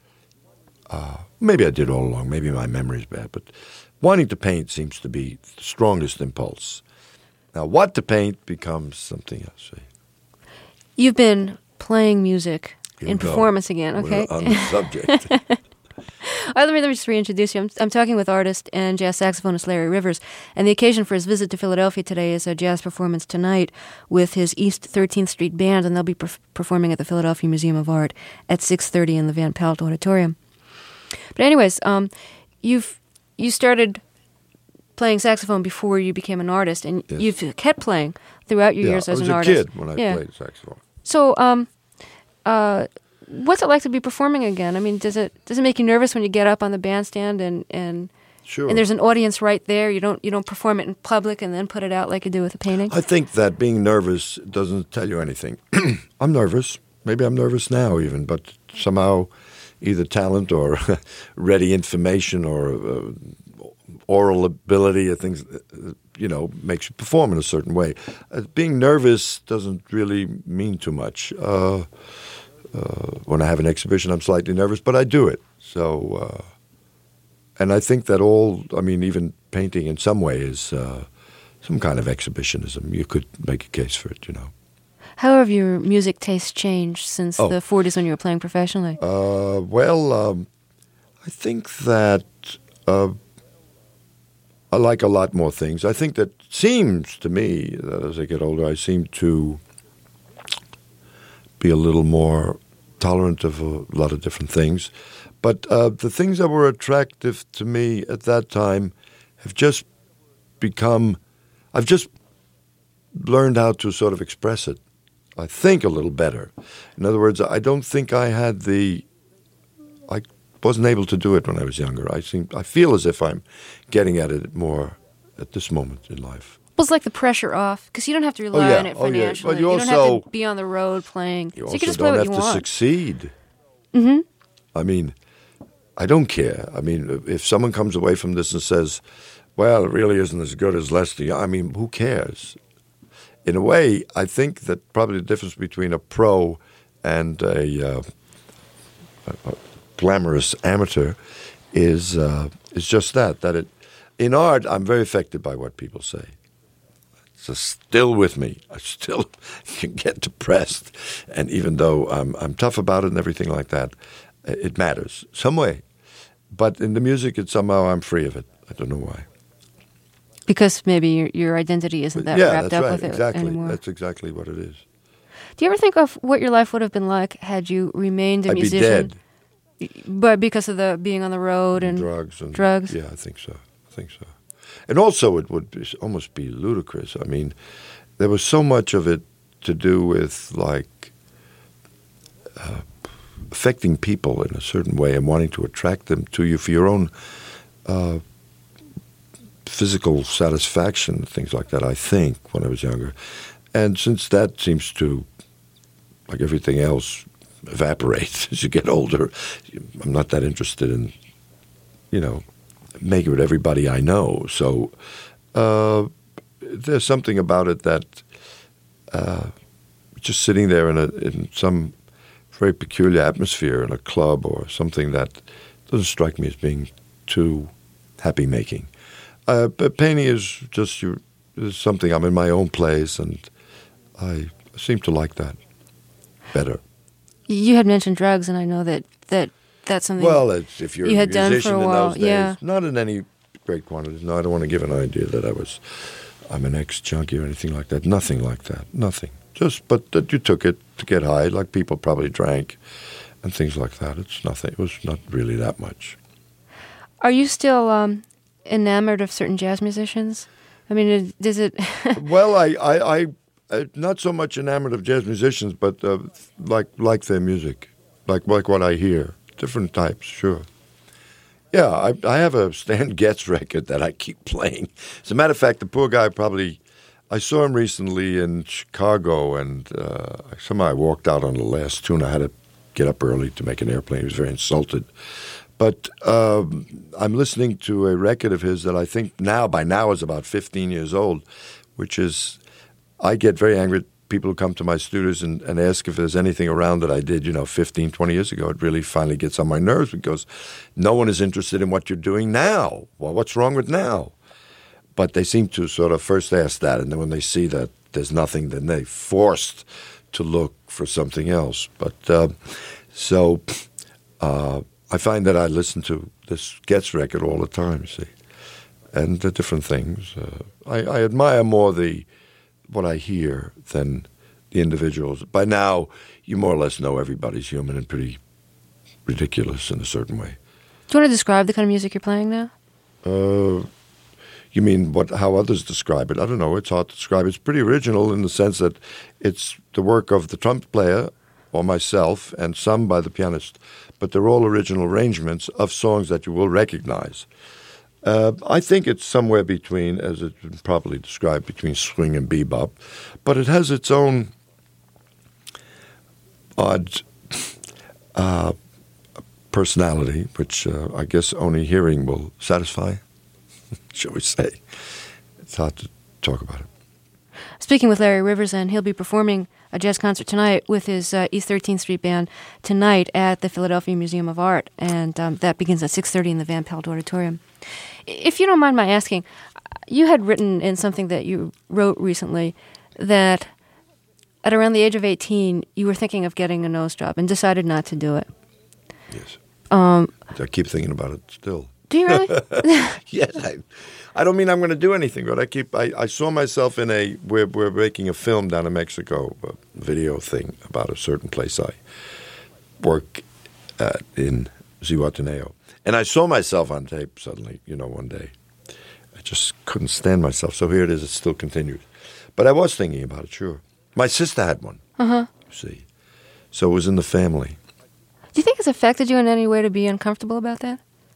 uh, maybe I did all along, maybe my memory's bad, but wanting to paint seems to be the strongest impulse. Now what to paint becomes something else. You've been playing music Here in we go. performance again, okay? We're on the subject. All right, let me, let me just reintroduce you. I'm, I'm talking with artist and jazz saxophonist Larry Rivers, and the occasion for his visit to Philadelphia today is a jazz performance tonight with his East thirteenth Street Band, and they'll be perf- performing at the Philadelphia Museum of Art at six thirty in the Van Pelt Auditorium. But anyways, um, you've you started playing saxophone before you became an artist, and Yes. you've kept playing throughout your Yeah, years I as was an a artist. kid when I Yeah. played saxophone. So, um, uh, what's it like to be performing again? I mean, does it does it make you nervous when you get up on the bandstand and, and Sure. and there's an audience right there? You don't you don't perform it in public and then put it out like you do with a painting? I think that being nervous doesn't tell you anything. I'm nervous. Maybe I'm nervous now even, but somehow either talent or ready information or uh, oral ability or things, uh, you know, makes you perform in a certain way. Uh, being nervous doesn't really mean too much. Uh, uh, when I have an exhibition, I'm slightly nervous, but I do it. So, uh, and I think that all, I mean, even painting in some way is uh, some kind of exhibitionism. You could make a case for it, you know. How have your music tastes changed since Oh. the forties when you were playing professionally? Uh, well, um, I think that uh, I like a lot more things. I think that seems to me that as I get older, I seem to be a little more tolerant of a lot of different things. But uh, the things that were attractive to me at that time have just become, I've just learned how to sort of express it, I think, a little better. In other words, I don't think I had the, I wasn't able to do it when I was younger. I seem, I feel as if I'm getting at it more at this moment in life. Well, it's like the pressure off, because you don't have to rely yeah. on it Oh, yeah. financially. But you don't also- have to be on the road playing. You so also you can just play don't what have you to want. succeed. Mm-hmm. I mean, I don't care. I mean, if someone comes away from this and says, well, it really isn't as good as Lester Young, I mean, who cares? In a way, I think that probably the difference between a pro and a, uh, a, a glamorous amateur is uh, is just that, that it, in art, I'm very affected by what people say. It's still with me. I still can get depressed. And even though I'm, I'm tough about it and everything like that, it matters some way. But in the music, it's somehow I'm free of it. I don't know why. Because maybe your, your identity isn't that yeah, wrapped that's up right. with it Exactly. anymore. That's exactly what it is. Do you ever think of what your life would have been like had you remained a I'd musician? be dead. But because of the being on the road and drugs and drugs? Yeah, I think so. I think so. And also, it would be, almost be ludicrous. I mean, there was so much of it to do with like uh, affecting people in a certain way and wanting to attract them to you for your own uh, physical satisfaction, things like that. I think when I was younger, and since that seems to, like everything else, evaporate as you get older, I'm not that interested in, you know, make it with everybody I know. So uh, there's something about it that uh, just sitting there in a in some very peculiar atmosphere in a club or something that doesn't strike me as being too happy-making. Uh, but painting is just you, is something. I'm in my own place, and I seem to like that better. You had mentioned drugs, and I know that, that that's something well, it's, if you're you a had done musician for a in while. those days, yeah. not in any great quantities. No, I don't want to give an idea that I was, I'm an ex-junkie or anything like that. Nothing like that. Nothing. Just, but that you took it to get high, like people probably drank, and things like that. It's nothing. It was not really that much. Are you still um, enamored of certain jazz musicians? I mean, does it? well, I, I, I, uh, not so much enamored of jazz musicians, but uh, like like their music, like like what I hear. Different types, sure. Yeah, I, I have a Stan Getz record that I keep playing. As a matter of fact, the poor guy probably. I saw him recently in Chicago, and uh, somehow I walked out on the last tune. I had to get up early to make an airplane. He was very insulted. But um, I'm listening to a record of his that I think now, by now, is about fifteen years old, which is, I get very angry at people who come to my studios and, and ask if there's anything around that I did, you know, fifteen, twenty years ago. It really finally gets on my nerves because no one is interested in what you're doing now. Well, what's wrong with now? But they seem to sort of first ask that, and then when they see that there's nothing, then they're forced to look for something else. But uh, so uh, I find that I listen to this Getz record all the time, see, and the different things. Uh, I, I admire more the what I hear than the individuals. By now, you more or less know everybody's human and pretty ridiculous in a certain way. Do you want to describe the kind of music you're playing now? Uh, you mean what? How others describe it? I don't know. It's hard to describe. It's pretty original in the sense that it's the work of the trumpet player or myself and some by the pianist, but they're all original arrangements of songs that you will recognize. Uh, I think it's somewhere between, as it's been properly described, between swing and bebop, but it has its own odd uh, personality, which uh, I guess only hearing will satisfy, shall we say. It's hard to talk about it. Speaking with Larry Rivers, and he'll be performing a jazz concert tonight with his uh, East thirteenth Street Band tonight at the Philadelphia Museum of Art, and um, that begins at six thirty in the Van Pelt Auditorium. If you don't mind my asking, you had written in something that you wrote recently that at around the age of eighteen, you were thinking of getting a nose job and decided not to do it. Yes. Um, I keep thinking about it still. Do you really? Yes. I, I don't mean I'm going to do anything, but I keep. I, I saw myself in a. We're we're making a film down in Mexico, a video thing about a certain place I work at in Zihuatanejo. And I saw myself on tape suddenly, you know, one day. I just couldn't stand myself. So here it is. It still continued. But I was thinking about it, sure. My sister had one, uh-huh. you see. So it was in the family. Do you think it's affected you in any way to be uncomfortable about that?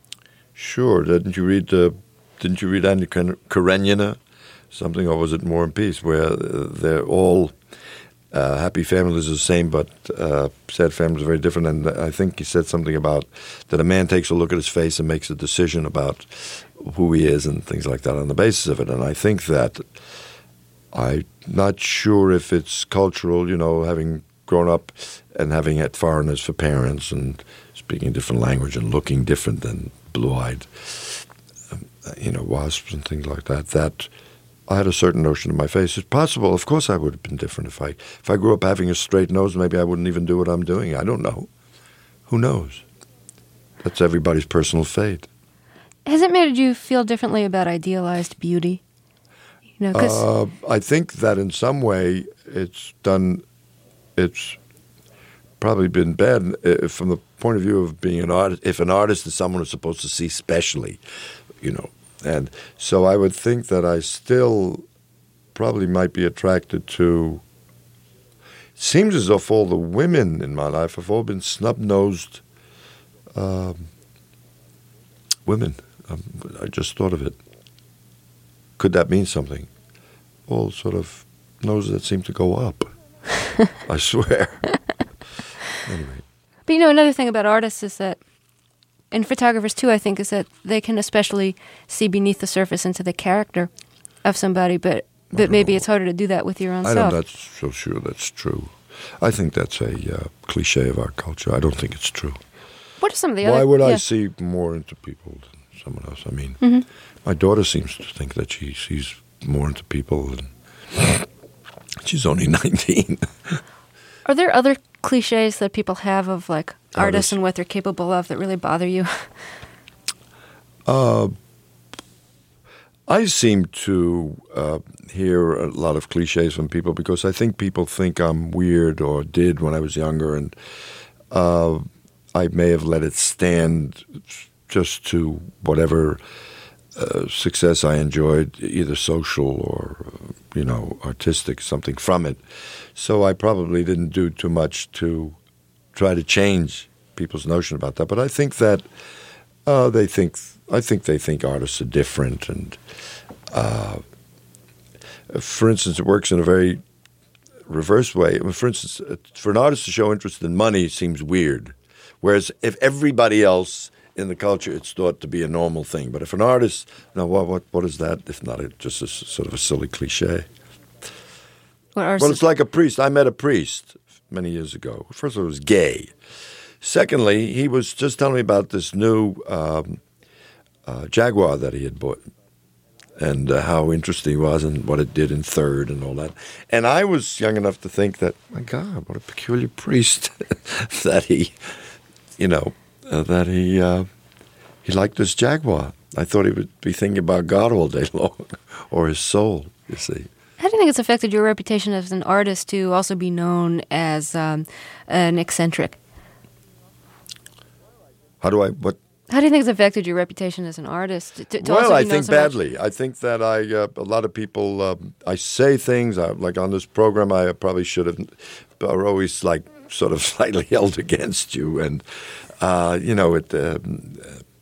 Sure. Didn't you read uh, Didn't you read Anna Karenina? Something, or was it War and Peace, where they're all uh, happy families are the same, but uh, sad families are very different. And I think he said something about that a man takes a look at his face and makes a decision about who he is and things like that on the basis of it. And I think that I'm not sure if it's cultural, you know, having grown up and having had foreigners for parents and speaking a different language and looking different than blue-eyed, um, you know, wasps and things like that, that I had a certain notion of my face. It's possible. Of course I would have been different if I if I grew up having a straight nose. Maybe I wouldn't even do what I'm doing. I don't know. Who knows? That's everybody's personal fate. Has it made you feel differently about idealized beauty? You know, 'cause uh, I think that in some way it's done, it's probably been bad uh, from the point of view of being an artist. If an artist is someone who's supposed to see specially, you know. And so I would think that I still probably might be attracted to, it seems as if all the women in my life have all been snub-nosed um, women. Um, I just thought of it. Could that mean something? All sort of noses that seem to go up. I swear. Anyway. But you know, another thing about artists is that, and photographers too, I think, is that they can especially see beneath the surface into the character of somebody, but but maybe it's harder to do that with your own I self. I'm not so sure that's true. I think that's a uh, cliche of our culture. I don't think it's true. What are some of the Why other... would yeah. I see more into people than someone else? I mean, Mm-hmm. my daughter seems to think that she sees more into people, and she's only nineteen. Are there other cliches that people have of, like, artists, Artists. and what they're capable of that really bother you? Uh, I seem to uh, hear a lot of cliches from people because I think people think I'm weird, or did when I was younger, and uh, I may have let it stand just to whatever uh, success I enjoyed, either social or, uh, you know, artistic, something from it. So I probably didn't do too much to try to change people's notion about that. But I think that uh, they think, I think they think artists are different. And uh, for instance, it works in a very reverse way. For instance, for an artist to show interest in money seems weird. Whereas if everybody else in the culture, it's thought to be a normal thing. But if an artist, now what what what is that? If not a, just a sort of a silly cliche. What are Well, some... it's like a priest. I met a priest many years ago. First of all, he was gay. Secondly, he was just telling me about this new um, uh, Jaguar that he had bought, and uh, how interesting he was, and what it did in third, and all that. And I was young enough to think that, my God, what a peculiar priest that he, you know, uh, that he uh, he liked this Jaguar. I thought he would be thinking about God all day long, or his soul, you see. How do you think it's affected your reputation as an artist to also be known as um, an eccentric? How do I, what? How do you think it's affected your reputation as an artist? To, to Well, also be I known think so much? badly. I think that I, uh, a lot of people, uh, I say things, uh, like on this program, I probably should have, are always like sort of slightly held against you. And, uh, you know, it um,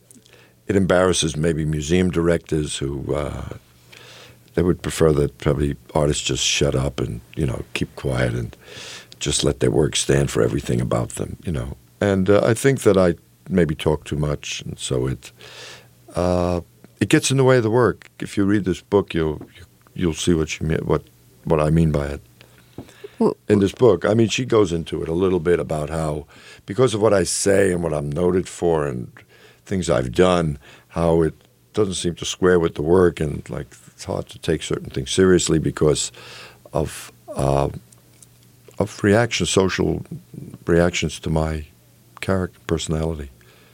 it embarrasses maybe museum directors who, uh, they would prefer that probably artists just shut up and, you know, keep quiet and just let their work stand for everything about them, you know. And uh, I think that I maybe talk too much, and so it uh, it gets in the way of the work. If you read this book, you'll you'll see what you mean, what what I mean by it. Well, in this book, I mean, she goes into it a little bit about how, because of what I say and what I'm noted for and things I've done, how it doesn't seem to square with the work, and like it's hard to take certain things seriously because of uh, of reaction, social reactions to my character, personality.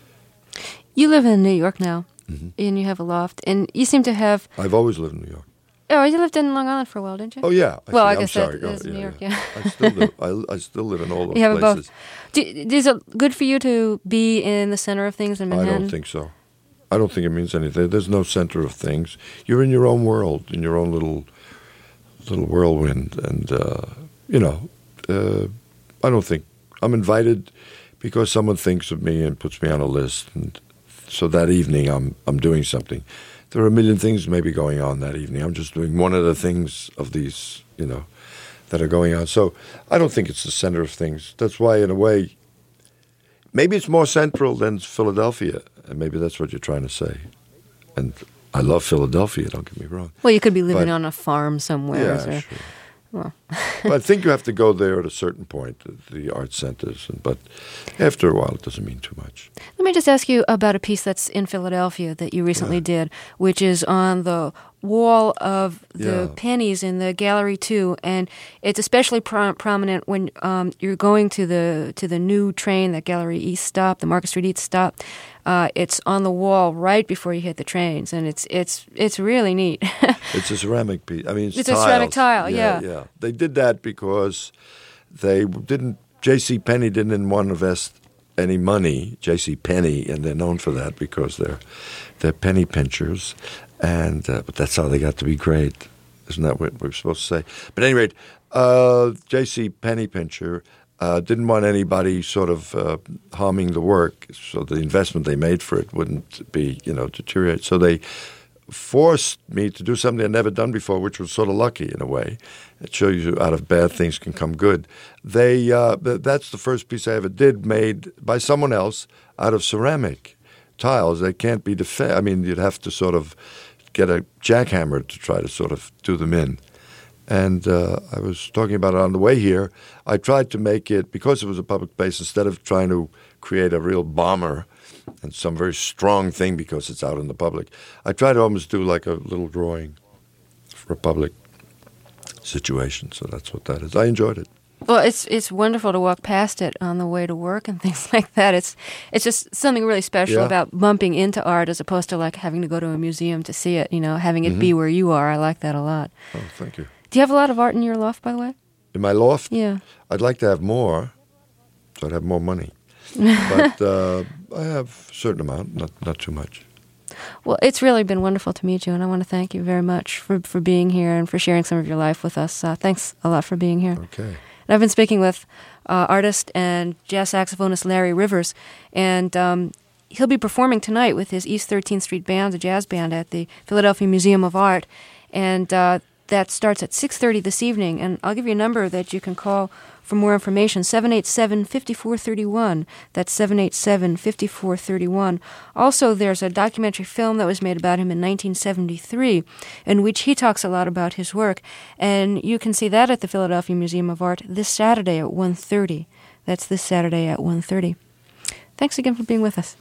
You live in New York now, Mm-hmm. and you have a loft, and you seem to have... I've always lived in New York. Oh, you lived in Long Island for a while, didn't you? Oh yeah. Well, see. I I'm guess sorry. that Oh, is New York, yeah. I still live. I, I still live in all those You have it places. both. Do, is it good for you to be in the center of things in I Manhattan? don't think so. I don't think it means anything. There's no center of things. You're in your own world, in your own little little whirlwind, and uh, you know, uh, I don't think I'm invited because someone thinks of me and puts me on a list, and so that evening I'm I'm doing something. There are a million things maybe going on that evening. I'm just doing one of the things of these, you know, that are going on. So I don't think it's the center of things. That's why, in a way, maybe it's more central than Philadelphia, and maybe that's what you're trying to say. And I love Philadelphia, don't get me wrong. Well, you could be living But- on a farm somewhere. Yeah, or, sure. well. But I think you have to go there at a certain point, the art centers. And, but after a while, it doesn't mean too much. Let me just ask you about a piece that's in Philadelphia that you recently Yeah. did, which is on the wall of the Yeah. pennies in the Gallery two, and it's especially pro- prominent when um, you're going to the to the new train, the Gallery East stop, the Market Street East stop. Uh, it's on the wall right before you hit the trains, and it's it's it's really neat. It's a ceramic piece. I mean, it's, It's a ceramic tiles. tile, yeah. yeah. They did that because they didn't. J C. Penney didn't want to invest any money. J C. Penney, and they're known for that because they're they're penny pinchers, and uh, but that's how they got to be great. Isn't that what we're supposed to say? But at any rate, uh, J C. Penny pincher uh, didn't want anybody sort of uh, harming the work, so the investment they made for it wouldn't be, you know, deteriorate. So they forced me to do something I'd never done before, which was sort of lucky in a way. It shows you out of bad things can come good. They uh, th- that's the first piece I ever did, made by someone else out of ceramic tiles. They can't be defa- I mean, you'd have to sort of get a jackhammer to try to sort of do them in. And uh, I was talking about it on the way here. I tried to make it, because it was a public place, instead of trying to create a real bomber and some very strong thing because it's out in the public, I tried to almost do like a little drawing for a public situation. So that's what that is. I enjoyed it. Well, it's it's wonderful to walk past it on the way to work and things like that. It's it's just something really special Yeah. about bumping into art as opposed to like having to go to a museum to see it, you know, having it Mm-hmm. be where you are. I like that a lot. Oh, thank you. Do you have a lot of art in your loft, by the way? In my loft, Yeah. I'd like to have more, so I'd have more money. But uh, I have a certain amount, not not too much. Well, it's really been wonderful to meet you, and I want to thank you very much for, for being here and for sharing some of your life with us. Uh, thanks a lot for being here. Okay. And I've been speaking with uh, artist and jazz saxophonist Larry Rivers, and um, he'll be performing tonight with his East thirteenth Street Band, a jazz band, at the Philadelphia Museum of Art, and uh, that starts at six thirty this evening. And I'll give you a number that you can call for more information, seven eight seven, five four three one. That's seven eight seven, five four three one. Also, there's a documentary film that was made about him in nineteen seventy-three, in which he talks a lot about his work. And you can see that at the Philadelphia Museum of Art this Saturday at one thirty. That's this Saturday at one thirty. Thanks again for being with us.